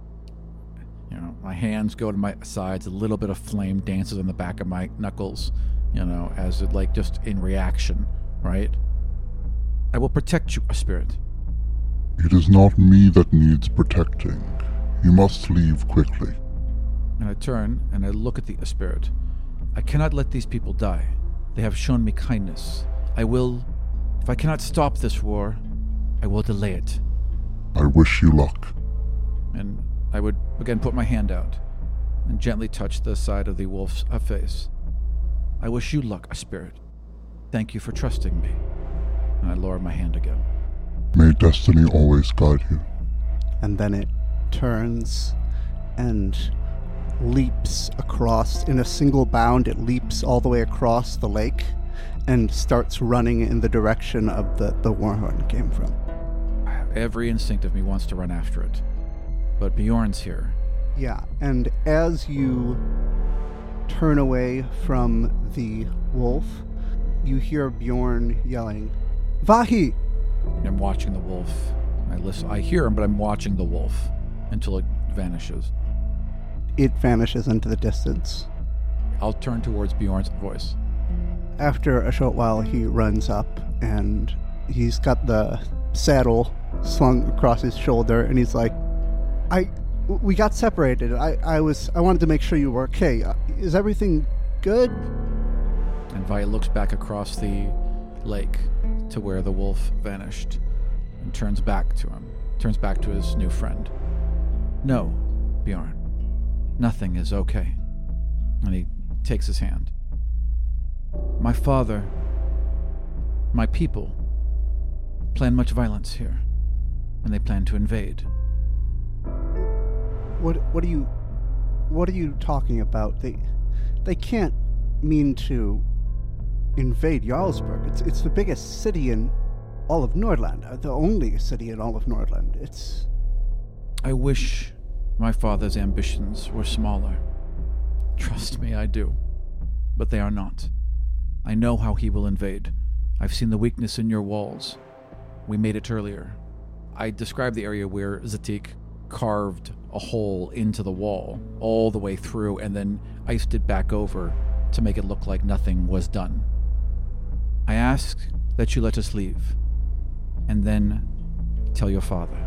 Speaker 2: My hands go to my sides, a little bit of flame dances on the back of my knuckles, as it just in reaction, right? I will protect you, a spirit.
Speaker 3: It is not me that needs protecting. You must leave quickly.
Speaker 2: And I turn and I look at the spirit. I cannot let these people die. They have shown me kindness. If I cannot stop this war, I will delay it.
Speaker 3: I wish you luck.
Speaker 2: And I would again put my hand out and gently touch the side of the wolf's face. I wish you luck, a spirit. Thank you for trusting me. And I lower my hand again.
Speaker 3: May destiny always guide you.
Speaker 1: And then it turns and leaps across. In a single bound, it leaps all the way across the lake and starts running in the direction of the warhorn came from.
Speaker 2: Every instinct of me wants to run after it. But Bjorn's here.
Speaker 1: Yeah, and as you turn away from the wolf, you hear Bjorn yelling, Vahi!
Speaker 2: I'm watching the wolf. I hear him, but I'm watching the wolf until it vanishes.
Speaker 1: It vanishes into the distance.
Speaker 2: I'll turn towards Bjorn's voice.
Speaker 1: After a short while, he runs up, and he's got the saddle slung across his shoulder, and he's like, we got separated. I wanted to make sure you were okay. Is everything good?
Speaker 2: And Vi looks back across the lake to where the wolf vanished and turns back to his new friend. No, Bjorn. Nothing is okay. And he takes his hand. My father, my people, plan much violence here, and they plan to invade.
Speaker 1: What are you talking about? They can't mean to invade Jarlsberg. It's the biggest city in all of Nordland, the only city in all of Nordland.
Speaker 2: I wish my father's ambitions were smaller. Trust me, I do. But they are not. I know how he will invade. I've seen the weakness in your walls. We made it earlier. I described the area where Zatik carved a hole into the wall all the way through and then iced it back over to make it look like nothing was done. I ask that you let us leave, and then tell your father.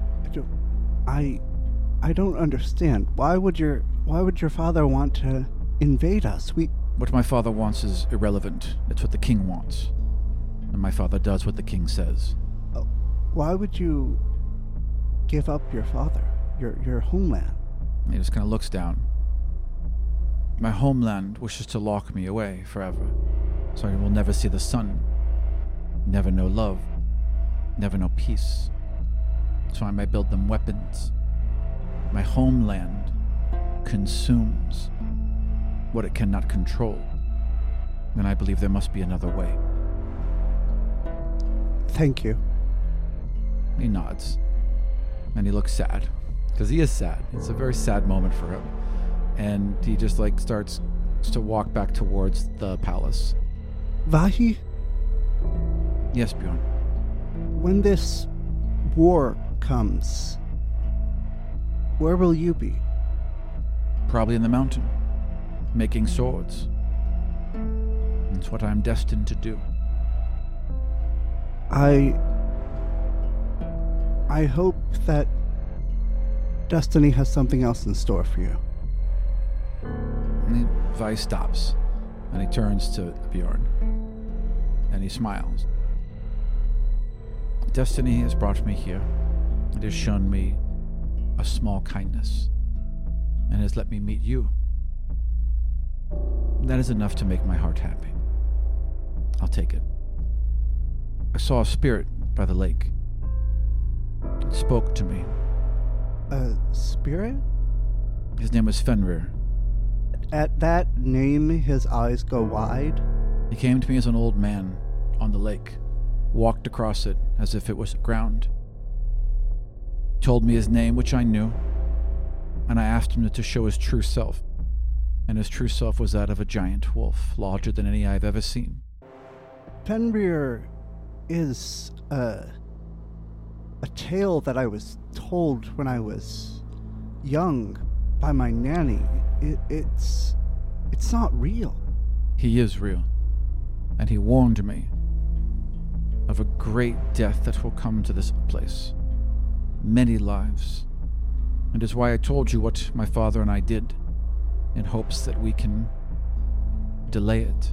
Speaker 1: I don't understand. Why would your father want to invade us?
Speaker 2: What my father wants is irrelevant. It's what the king wants. And my father does what the king says.
Speaker 1: Why would you give up your father, your homeland?
Speaker 2: He just kind of looks down. My homeland wishes to lock me away forever, so I will never see the sun, never know love, never know peace. So I may build them weapons. My homeland consumes what it cannot control, and I believe there must be another way.
Speaker 1: Thank you.
Speaker 2: He nods, and he looks sad, because he is sad. It's a very sad moment for him, and he just starts to walk back towards the palace.
Speaker 1: Vahi?
Speaker 2: Yes, Bjorn.
Speaker 1: When this war comes, where will you be?
Speaker 2: Probably in the mountain, making swords. It's what I'm destined to do.
Speaker 1: I hope that destiny has something else in store for you.
Speaker 2: And Vi stops, and he turns to Bjorn, and he smiles. Destiny has brought me here. It has shown me a small kindness, and has let me meet you. That is enough to make my heart happy. I'll take it. I saw a spirit by the lake. It spoke to me.
Speaker 1: A spirit?
Speaker 2: His name was Fenrir.
Speaker 1: At that name, his eyes go wide.
Speaker 2: He came to me as an old man on the lake, walked across it as if it was ground. Told me his name, which I knew, and I asked him to show his true self. And his true self was that of a giant wolf, larger than any I've ever seen.
Speaker 1: Fenrir is a tale that I was told when I was young by my nanny. It's not real.
Speaker 2: He is real, and he warned me.
Speaker 4: of a great death that will come to this place. Many lives. And is why I told you what my father and I did, in hopes that we can delay it.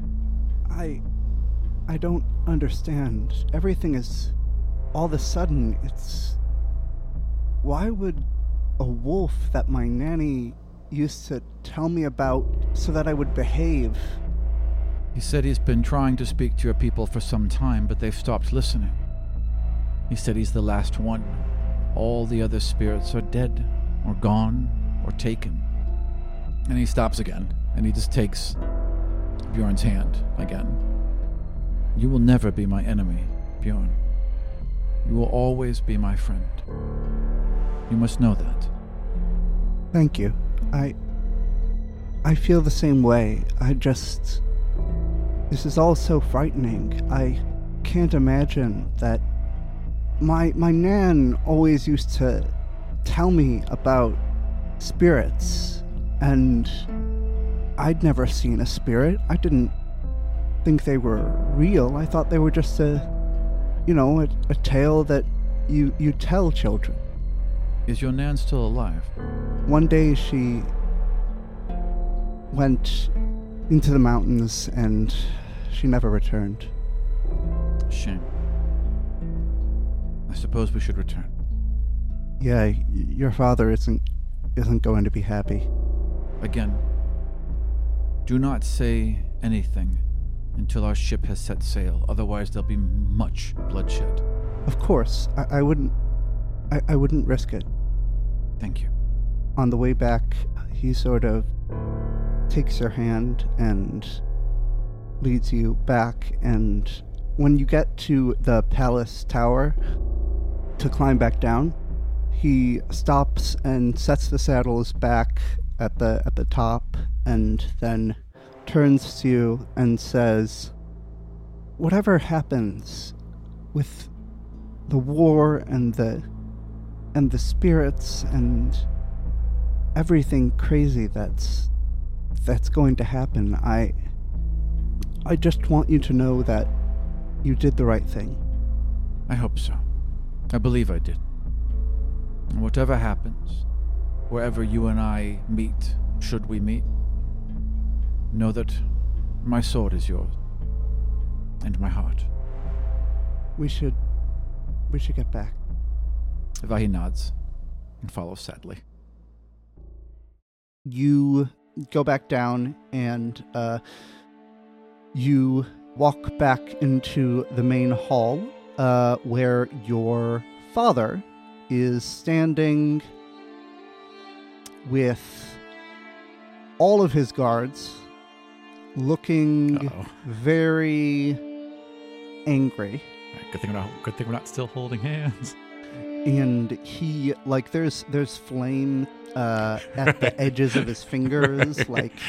Speaker 1: I don't understand. Everything is... all of a sudden, it's... Why would a wolf that my nanny used to tell me about so that I would behave?
Speaker 4: He said he's been trying to speak to your people for some time, but they've stopped listening. He said he's the last one. All the other spirits are dead, or gone, or taken. And he stops again, and he just takes Bjorn's hand again. You will never be my enemy, Bjorn. You will always be my friend. You must know that.
Speaker 1: Thank you. I feel the same way. This is all so frightening. I can't imagine that... My nan always used to tell me about spirits, and I'd never seen a spirit. I didn't think they were real. I thought they were just a tale that you tell children.
Speaker 4: Is your nan still alive?
Speaker 1: One day she went into the mountains and she never returned.
Speaker 4: Shame. I suppose we should return.
Speaker 1: Yeah, your father isn't going to be happy.
Speaker 4: Again, do not say anything until our ship has set sail, otherwise there'll be much bloodshed.
Speaker 1: Of course, I wouldn't risk it.
Speaker 4: Thank you.
Speaker 1: On the way back, he sort of takes your hand and leads you back, and when you get to the palace tower to climb back down, he stops and sets the saddles back at the top, and then turns to you and says, whatever happens with the war and the spirits and everything crazy that's going to happen, I just want you to know that you did the right thing.
Speaker 4: I hope so. I believe I did. And whatever happens, wherever you and I meet, should we meet, know that my sword is yours, and my heart.
Speaker 1: We should get back.
Speaker 4: Vahi nods and follows sadly.
Speaker 1: You go back down and you walk back into the main hall where your father is standing with all of his guards looking very angry.
Speaker 2: Good thing we're not still holding hands.
Speaker 1: And he, there's flame at the edges of his fingers,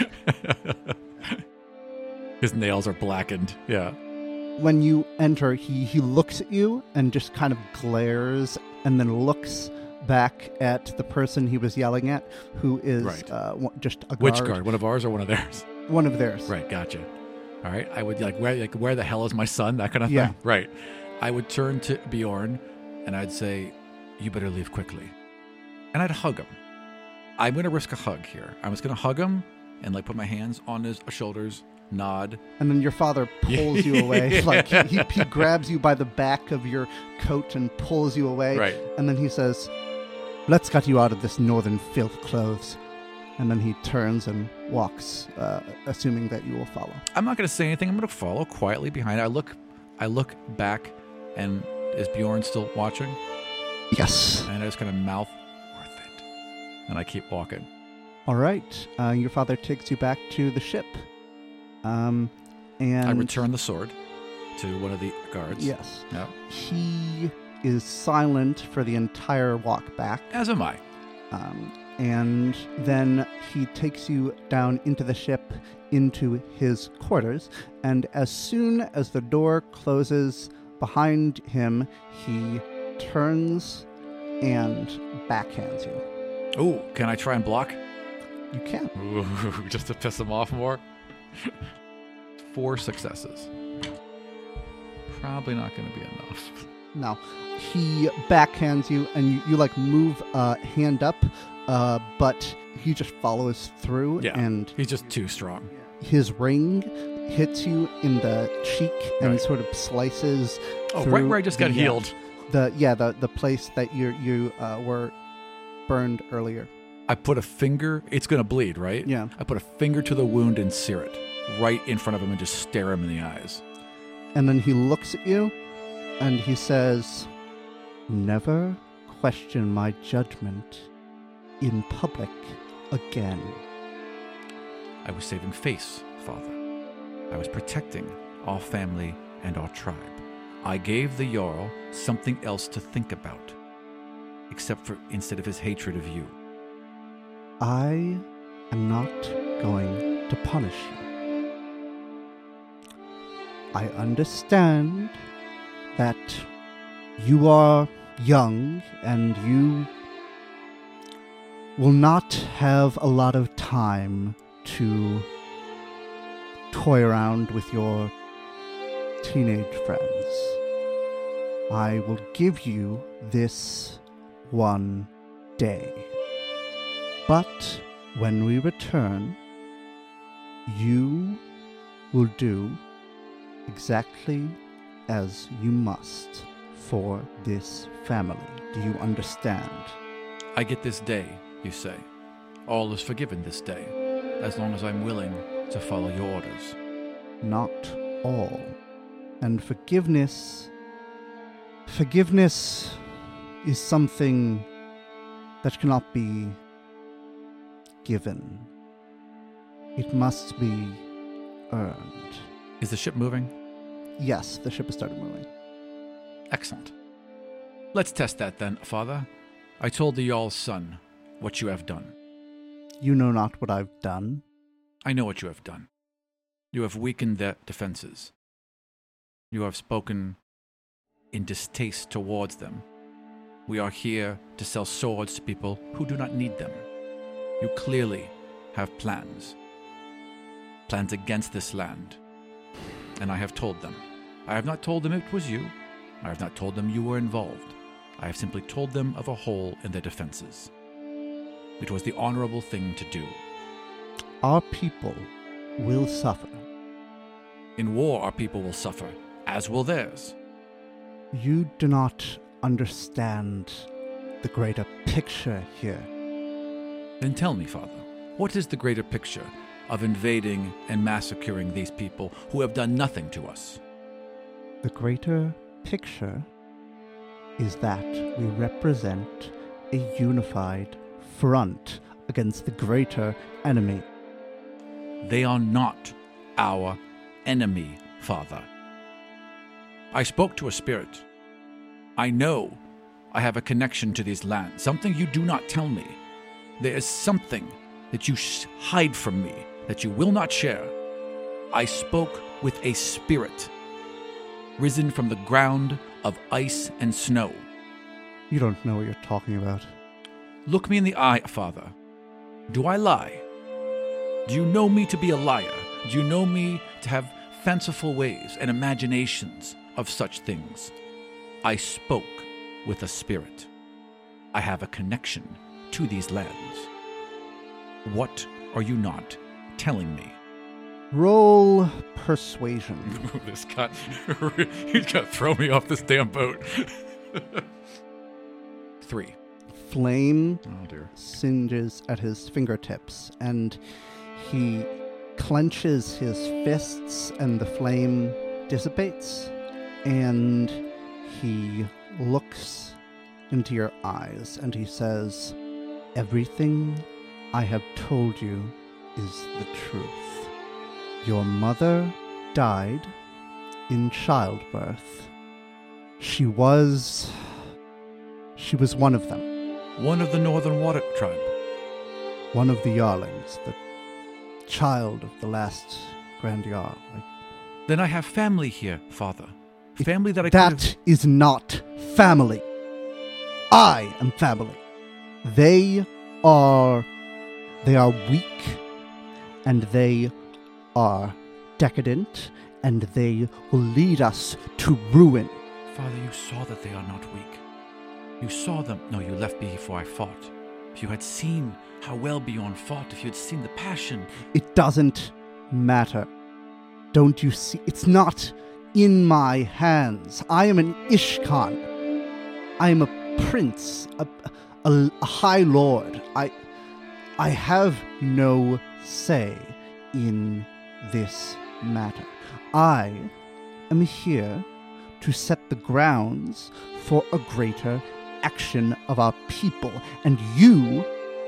Speaker 2: His nails are blackened, yeah.
Speaker 1: When you enter, he looks at you and just kind of glares, and then looks back at the person he was yelling at, who is just a guard.
Speaker 2: Which guard? One of ours or one of theirs?
Speaker 1: One of theirs.
Speaker 2: Right, gotcha. All right, I would where the hell is my son? That kind of
Speaker 1: yeah.
Speaker 2: thing. Right. I would turn to Bjorn and I'd say, you better leave quickly. And I'd hug him. I'm going to risk a hug here. I'm just going to hug him and put my hands on his shoulders, nod.
Speaker 1: And then your father pulls you away. He grabs you by the back of your coat and pulls you away.
Speaker 2: Right.
Speaker 1: And then he says, let's get you out of this northern filth clothes. And then he turns and walks, assuming that you will follow.
Speaker 2: I'm not going to say anything. I'm going to follow quietly behind. I look back, and is Bjorn still watching?
Speaker 1: Yes.
Speaker 2: And I just kind of mouth, worth it. And I keep walking.
Speaker 1: All right. Your father takes you back to the ship. And
Speaker 2: I return the sword to one of the guards.
Speaker 1: Yes.
Speaker 2: Yep.
Speaker 1: He is silent for the entire walk back.
Speaker 2: As am I.
Speaker 1: And then he takes you down into the ship, into his quarters, and as soon as the door closes behind him, he turns and backhands you.
Speaker 2: Ooh, can I try and block?
Speaker 1: You can.
Speaker 2: Ooh, just to piss him off more? 4 successes. probably not going to be enough.
Speaker 1: No. He backhands you, and you like move hand up, but he just follows through,
Speaker 2: Yeah,
Speaker 1: and
Speaker 2: he's just too strong.
Speaker 1: his ring hits you in the cheek and
Speaker 2: Right.
Speaker 1: sort of slices.
Speaker 2: Oh,
Speaker 1: through
Speaker 2: right where I just got
Speaker 1: the,
Speaker 2: healed.
Speaker 1: The place that you were burned earlier.
Speaker 2: I put a finger, it's going to bleed, right?
Speaker 1: Yeah.
Speaker 2: I put a finger to the wound and sear it right in front of him and just stare him in the eyes.
Speaker 1: And then he looks at you, and he says, "Never question my judgment in public again."
Speaker 2: I was saving face, Father. I was protecting our family and our tribe. I gave the Jarl something else to think about, except for instead of his hatred of you.
Speaker 1: I am not going to punish you. I understand that you are young and you will not have a lot of time to toy around with your teenage friends. I will give you this one day. But when we return, you will do exactly as you must for this family. Do you understand?
Speaker 2: I get this day, you say. All is forgiven this day, as long as I'm willing to follow your orders.
Speaker 1: Not all. And forgiveness is something that cannot be given. It must be earned.
Speaker 2: Is the ship moving?
Speaker 1: Yes, the ship has started moving.
Speaker 2: Excellent. Let's test that then, Father. I told the Jarl's son what you have done.
Speaker 1: You know not what I've done.
Speaker 2: I know what you have done. You have weakened their defenses. You have spoken in distaste towards them. We are here to sell swords to people who do not need them. You clearly have plans. Plans against this land. And I have told them. I have not told them it was you. I have not told them you were involved. I have simply told them of a hole in their defenses. It was the honorable thing to do.
Speaker 1: Our people will suffer.
Speaker 2: In war, our people will suffer, as will theirs.
Speaker 1: You do not understand the greater picture here.
Speaker 2: Then tell me, Father, what is the greater picture of invading and massacring these people who have done nothing to us?
Speaker 1: The greater picture is that we represent a unified front against the greater enemy.
Speaker 2: They are not our enemy, Father. I spoke to a spirit. I know I have a connection to these lands, something you do not tell me. There is something that you hide from me, that you will not share. I spoke with a spirit, risen from the ground of ice and snow.
Speaker 1: You don't know what you're talking about.
Speaker 2: Look me in the eye, Father. Do I lie? Do you know me to be a liar? Do you know me to have fanciful ways and imaginations of such things? I spoke with a spirit. I have a connection to these lands. What are you not telling me?
Speaker 1: Roll persuasion.
Speaker 2: This guy, he's got to throw me off this damn boat. 3.
Speaker 1: Flame
Speaker 2: Oh, dear.
Speaker 1: singes at his fingertips, and he clenches his fists, and the flame dissipates, and he looks into your eyes, and he says, "Everything I have told you is the truth. Your mother died in childbirth. She was one of them.
Speaker 2: One of the Northern Water Tribe.
Speaker 1: One of the Yarlings, the child of the last Grand Jarl.
Speaker 2: Then I have family here, Father. Family that I could have...
Speaker 1: That is not family. I am family. They are weak, and they are decadent, and they will lead us to ruin.
Speaker 4: Father, you saw that they are not weak. You saw them. No, you left me before I fought. If you had seen how well Bjorn fought, if you had seen the passion.
Speaker 1: It doesn't matter. Don't you see? It's not in my hands. I am an Ishkan. I am a prince, a high lord. I have no say in this matter. I am here to set the grounds for a greater action of our people, and you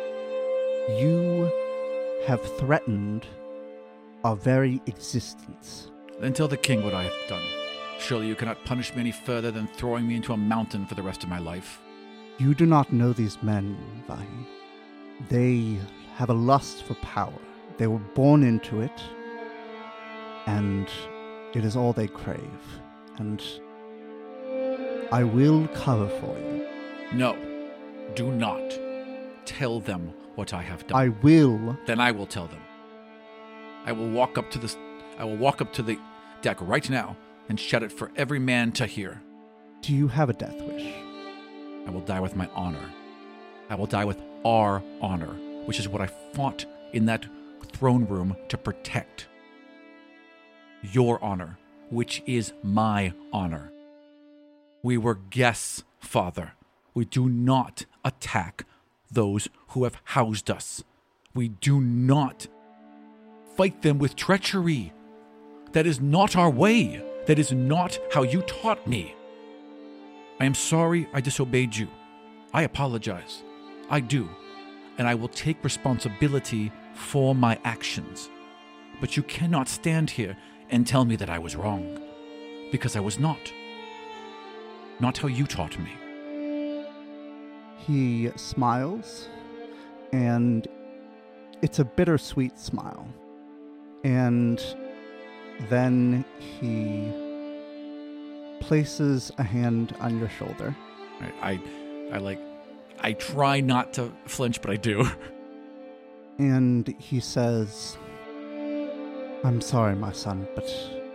Speaker 1: have threatened our very existence.
Speaker 4: Then tell the king what I have done. Surely you cannot punish me any further than throwing me into a mountain for the rest of my life.
Speaker 1: You do not know these men, Vahi. They have a lust for power. They were born into it, and it is all they crave. And I will cover for you.
Speaker 4: No, do not tell them what I have done.
Speaker 1: I will.
Speaker 4: Then I will tell them. I will walk up to the deck right now and shout it for every man to hear.
Speaker 1: Do you have a death wish?
Speaker 4: I will die with my honor. I will die with our honor, which is what I fought in that throne room to protect. Your honor, which is my honor. We were guests, Father. We do not attack those who have housed us. We do not fight them with treachery. That is not our way. That is not how you taught me. I am sorry I disobeyed you. I apologize. I do. And I will take responsibility for my actions. But you cannot stand here and tell me that I was wrong. Because I was not. Not how you taught me.
Speaker 1: He smiles, and it's a bittersweet smile. And then he places a hand on your shoulder.
Speaker 4: I try not to flinch, but I do.
Speaker 1: And he says, I'm sorry, my son, but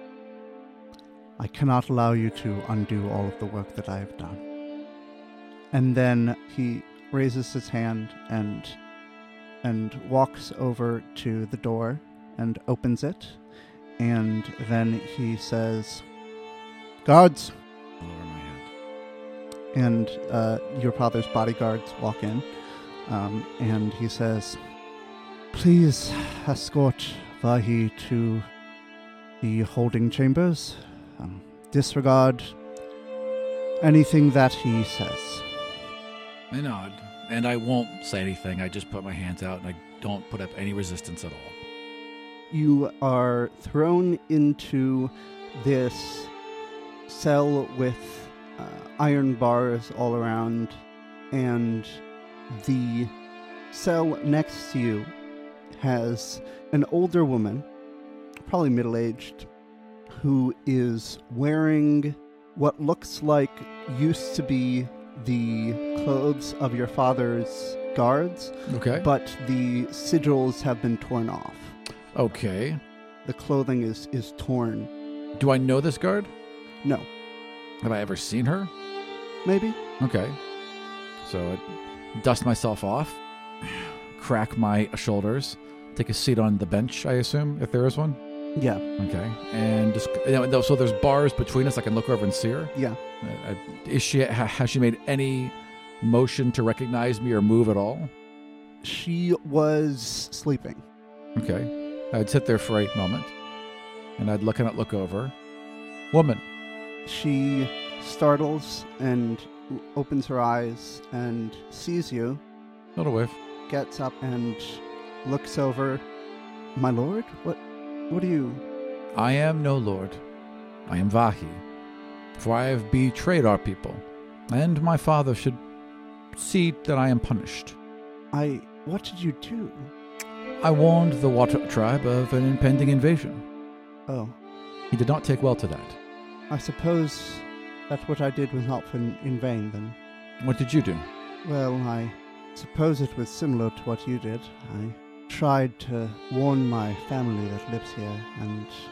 Speaker 1: I cannot allow you to undo all of the work that I have done. And then he raises his hand and walks over to the door and opens it. And then he says, Guards!
Speaker 4: All over my head.
Speaker 1: And your father's bodyguards walk in. And he says, Please escort Vahi to the holding chambers. Disregard anything that he says.
Speaker 4: I nod, and I won't say anything. I just put my hands out, and I don't put up any resistance at all.
Speaker 1: You are thrown into this cell with iron bars all around, and the cell next to you has an older woman, probably middle-aged, who is wearing what looks like used to be the clothes of your father's guards.
Speaker 4: Okay.
Speaker 1: But the sigils have been torn off.
Speaker 4: Okay.
Speaker 1: The clothing is torn.
Speaker 4: Do I know this guard?
Speaker 1: No.
Speaker 4: Have I ever seen her?
Speaker 1: Maybe?
Speaker 4: Okay. So I dust myself off, crack my shoulders, take a seat on the bench, I assume, if there is one.
Speaker 1: Yeah.
Speaker 4: Okay. And just, so there's bars between us. I can look over and see her.
Speaker 1: Yeah.
Speaker 4: Has she made any motion to recognize me or move at all?
Speaker 1: She was sleeping.
Speaker 4: Okay. I'd sit there for a moment, and I'd look over. Woman.
Speaker 1: She startles and opens her eyes and sees you.
Speaker 4: Not a whiff.
Speaker 1: Gets up and looks over. My lord? What are you?
Speaker 4: I am no lord. I am Vahi. For I have betrayed our people, and my father should see that I am punished.
Speaker 1: What did you do?
Speaker 4: I warned the Water tribe of an impending invasion.
Speaker 1: Oh.
Speaker 4: He did not take well to that.
Speaker 1: I suppose that what I did was not in vain, then.
Speaker 4: What did you do?
Speaker 1: Well, I suppose it was similar to what you did. I tried to warn my family that lives here, and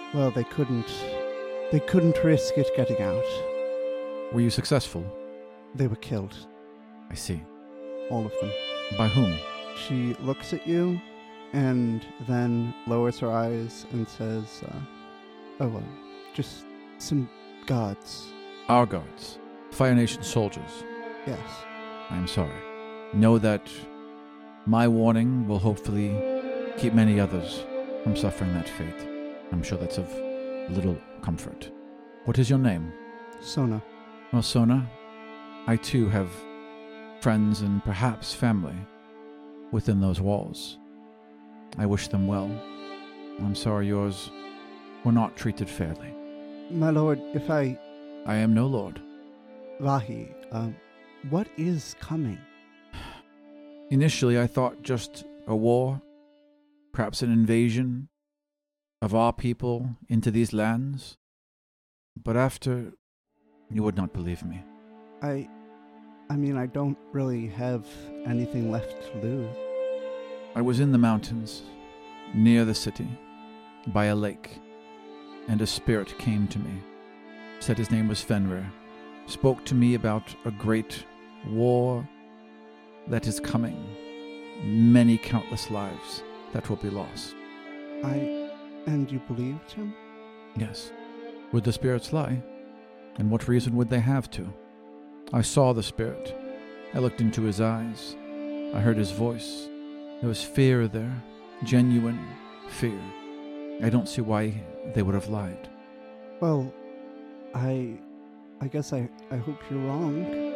Speaker 1: Well, they couldn't risk it getting out.
Speaker 4: Were you successful?
Speaker 1: They were killed,
Speaker 4: I see.
Speaker 1: all of them.
Speaker 4: By whom?
Speaker 1: She looks at you and then lowers her eyes and says, just some guards.
Speaker 4: Our guards. Fire Nation soldiers.
Speaker 1: Yes.
Speaker 4: I am sorry. Know that my warning will hopefully keep many others from suffering that fate. I'm sure that's of little comfort. What is your name?
Speaker 1: Sona.
Speaker 4: Well, Sona, I too have friends and perhaps family within those walls. I wish them well. I'm sorry yours were not treated fairly.
Speaker 1: My lord, if I
Speaker 4: am no lord.
Speaker 1: Vahi, what is coming?
Speaker 4: Initially, I thought just a war, perhaps an invasion of our people into these lands. But after, you would not believe me.
Speaker 1: I mean, I don't really have anything left to lose.
Speaker 4: I was in the mountains, near the city, by a lake, and a spirit came to me, said his name was Fenrir, spoke to me about a great war that is coming, many countless lives that will be lost.
Speaker 1: And you believed him?
Speaker 4: Yes. Would the spirits lie? And what reason would they have to? I saw the spirit. I looked into his eyes. I heard his voice. There was fear there, genuine fear. I don't see why they would have lied.
Speaker 1: Well, I guess I hope you're wrong.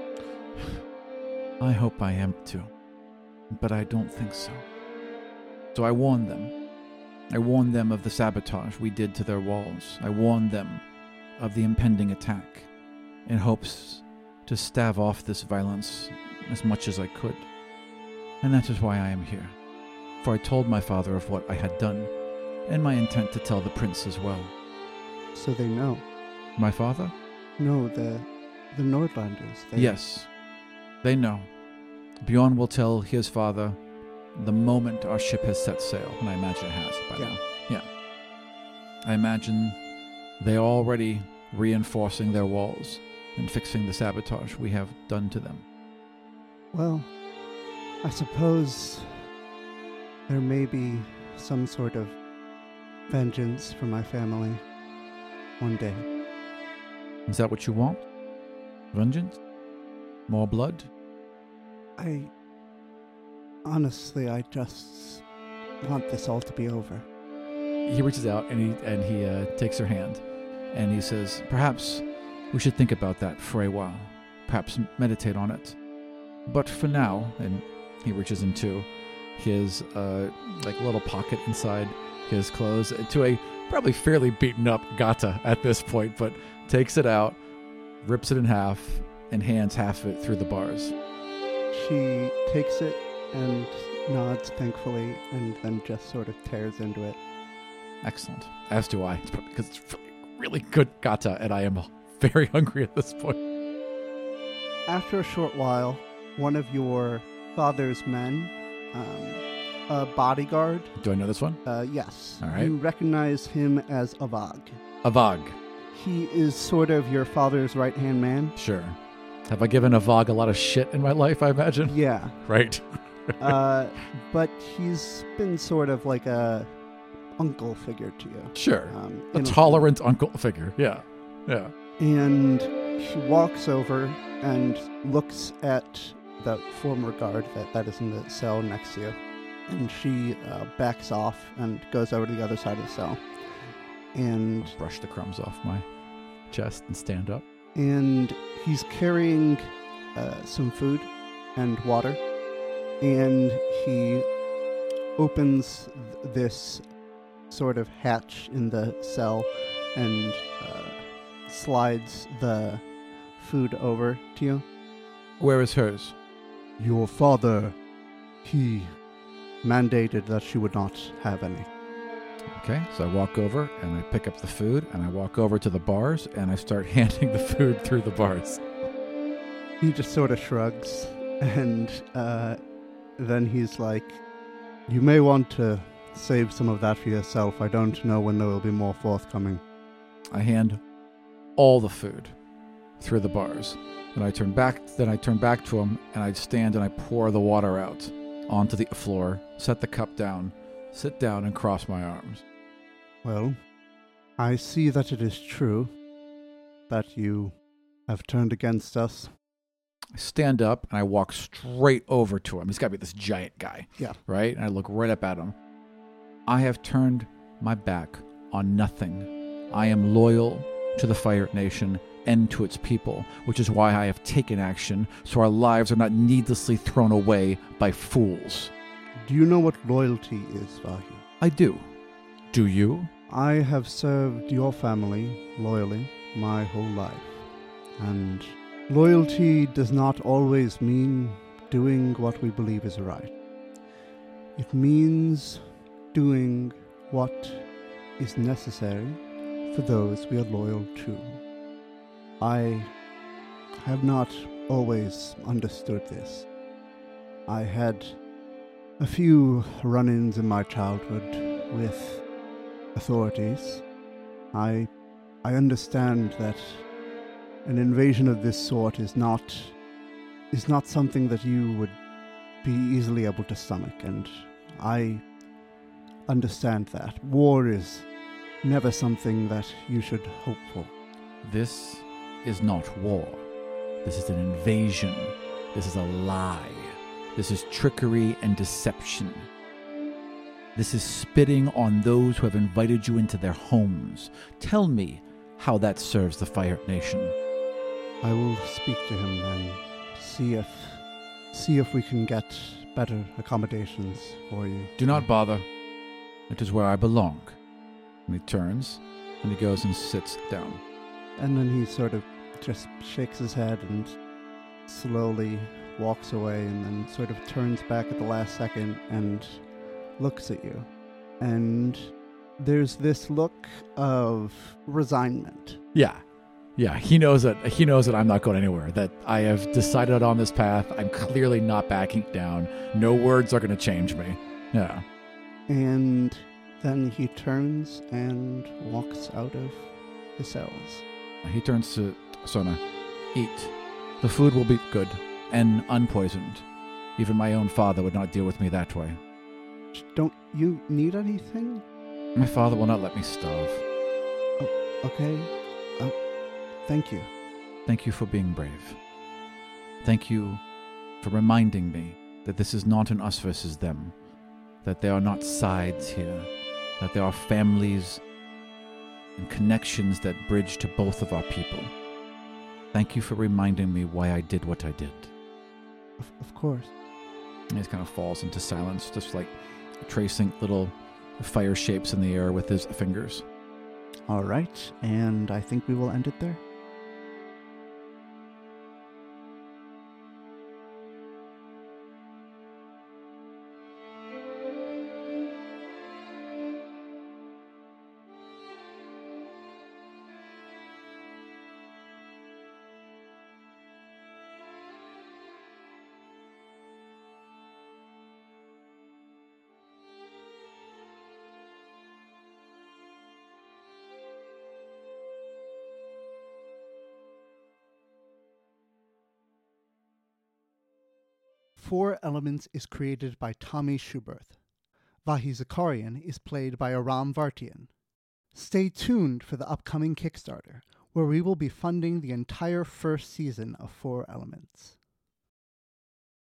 Speaker 4: I hope I am too, but I don't think so. So I warned them. I warned them of the sabotage we did to their walls. I warned them of the impending attack in hopes to stave off this violence as much as I could. And that is why I am here. For I told my father of what I had done and my intent to tell the prince as well.
Speaker 1: So they know?
Speaker 4: My father?
Speaker 1: No, the Nordlanders.
Speaker 4: Yes, they know. Bjorn will tell his father the moment our ship has set sail, and I imagine it has by now. Yeah. I imagine they are already reinforcing their walls and fixing the sabotage we have done to them.
Speaker 1: Well, I suppose there may be some sort of vengeance for my family one day.
Speaker 4: Is that what you want? Vengeance? More blood?
Speaker 1: Honestly, I just want this all to be over.
Speaker 4: He reaches out and he takes her hand and he says, perhaps we should think about that for a while. Perhaps meditate on it. But for now, and he reaches into his little pocket inside his clothes to a probably fairly beaten up Gata at this point, but takes it out, rips it in half, and hands half of it through the bars.
Speaker 1: She takes it and nods thankfully, and then just sort of tears into it.
Speaker 4: Excellent. As do I. It's probably because it's really good Gata, and I am very hungry at this point.
Speaker 1: After a short while, one of your father's men, a bodyguard.
Speaker 4: Do I know this one?
Speaker 1: Yes.
Speaker 4: All right.
Speaker 1: You recognize him as Avag.
Speaker 4: Avag.
Speaker 1: He is sort of your father's right-hand man.
Speaker 4: Sure. Have I given Avag a lot of shit in my life, I imagine?
Speaker 1: Yeah.
Speaker 4: Right.
Speaker 1: But he's been sort of like a uncle figure to you.
Speaker 4: Sure. A tolerant uncle figure. Yeah. Yeah.
Speaker 1: And he walks over and looks at the former guard that is in the cell next to you. And she backs off and goes over to the other side of the cell. And
Speaker 4: I'll brush the crumbs off my chest and stand up.
Speaker 1: And he's carrying some food and water. And he opens this sort of hatch in the cell and slides the food over to you.
Speaker 4: Where is hers?
Speaker 1: Your father, he mandated that she would not have any.
Speaker 4: Okay, so I walk over and I pick up the food and I walk over to the bars and I start handing the food through the bars.
Speaker 1: He just sort of shrugs and then he's like, you may want to save some of that for yourself. I don't know when there will be more forthcoming.
Speaker 4: I hand all the food through the bars. Then I turn back to him, and I stand and I pour the water out onto the floor, set the cup down, sit down, and cross my arms.
Speaker 1: Well, I see that it is true that you have turned against us.
Speaker 4: I stand up and I walk straight over to him. He's got to be this giant guy.
Speaker 1: Yeah.
Speaker 4: Right? And I look right up at him. I have turned my back on nothing. I am loyal to the Fire Nation and to its people, which is why I have taken action, so our lives are not needlessly thrown away by fools.
Speaker 1: Do you know what loyalty is, Vahi?
Speaker 4: I do. Do you?
Speaker 1: I have served your family loyally my whole life. And loyalty does not always mean doing what we believe is right. It means doing what is necessary for those we are loyal to. I have not always understood this. I had a few run-ins in my childhood with authorities. I understand that an invasion of this sort is not something that you would be easily able to stomach, and I understand that. War is never something that you should hope for.
Speaker 4: This is not war. This is an invasion. This is a lie. This is trickery and deception. This is spitting on those who have invited you into their homes. Tell me how that serves the Fire Nation.
Speaker 1: I will speak to him and see if we can get better accommodations for you.
Speaker 4: Do not bother. It is where I belong. And he turns and he goes and sits down.
Speaker 1: And then he sort of just shakes his head and slowly walks away, and then sort of turns back at the last second and looks at you. And there's this look of resignment.
Speaker 4: Yeah, he knows that I'm not going anywhere, that I have decided on this path. I'm clearly not backing down. No words are going to change me. Yeah.
Speaker 1: And then he turns and walks out of the cells.
Speaker 4: He turns to Sona. Eat. The food will be good and unpoisoned. Even my own father would not deal with me that way.
Speaker 1: Don't you need anything?
Speaker 4: My father will not let me starve.
Speaker 1: Oh, okay. Thank you.
Speaker 4: Thank you for being brave. Thank you for reminding me that this is not an us versus them, that there are not sides here, that there are families and connections that bridge to both of our people. Thank you for reminding me why I did what I did.
Speaker 1: Of course.
Speaker 4: And he kind of falls into silence, just like tracing little fire shapes in the air with his fingers.
Speaker 1: All right, and I think we will end it there. Four Elements is created by Tommy Schuberth. Vahi Zakarian is played by Aram Vartian. Stay tuned for the upcoming Kickstarter, where we will be funding the entire first season of Four Elements.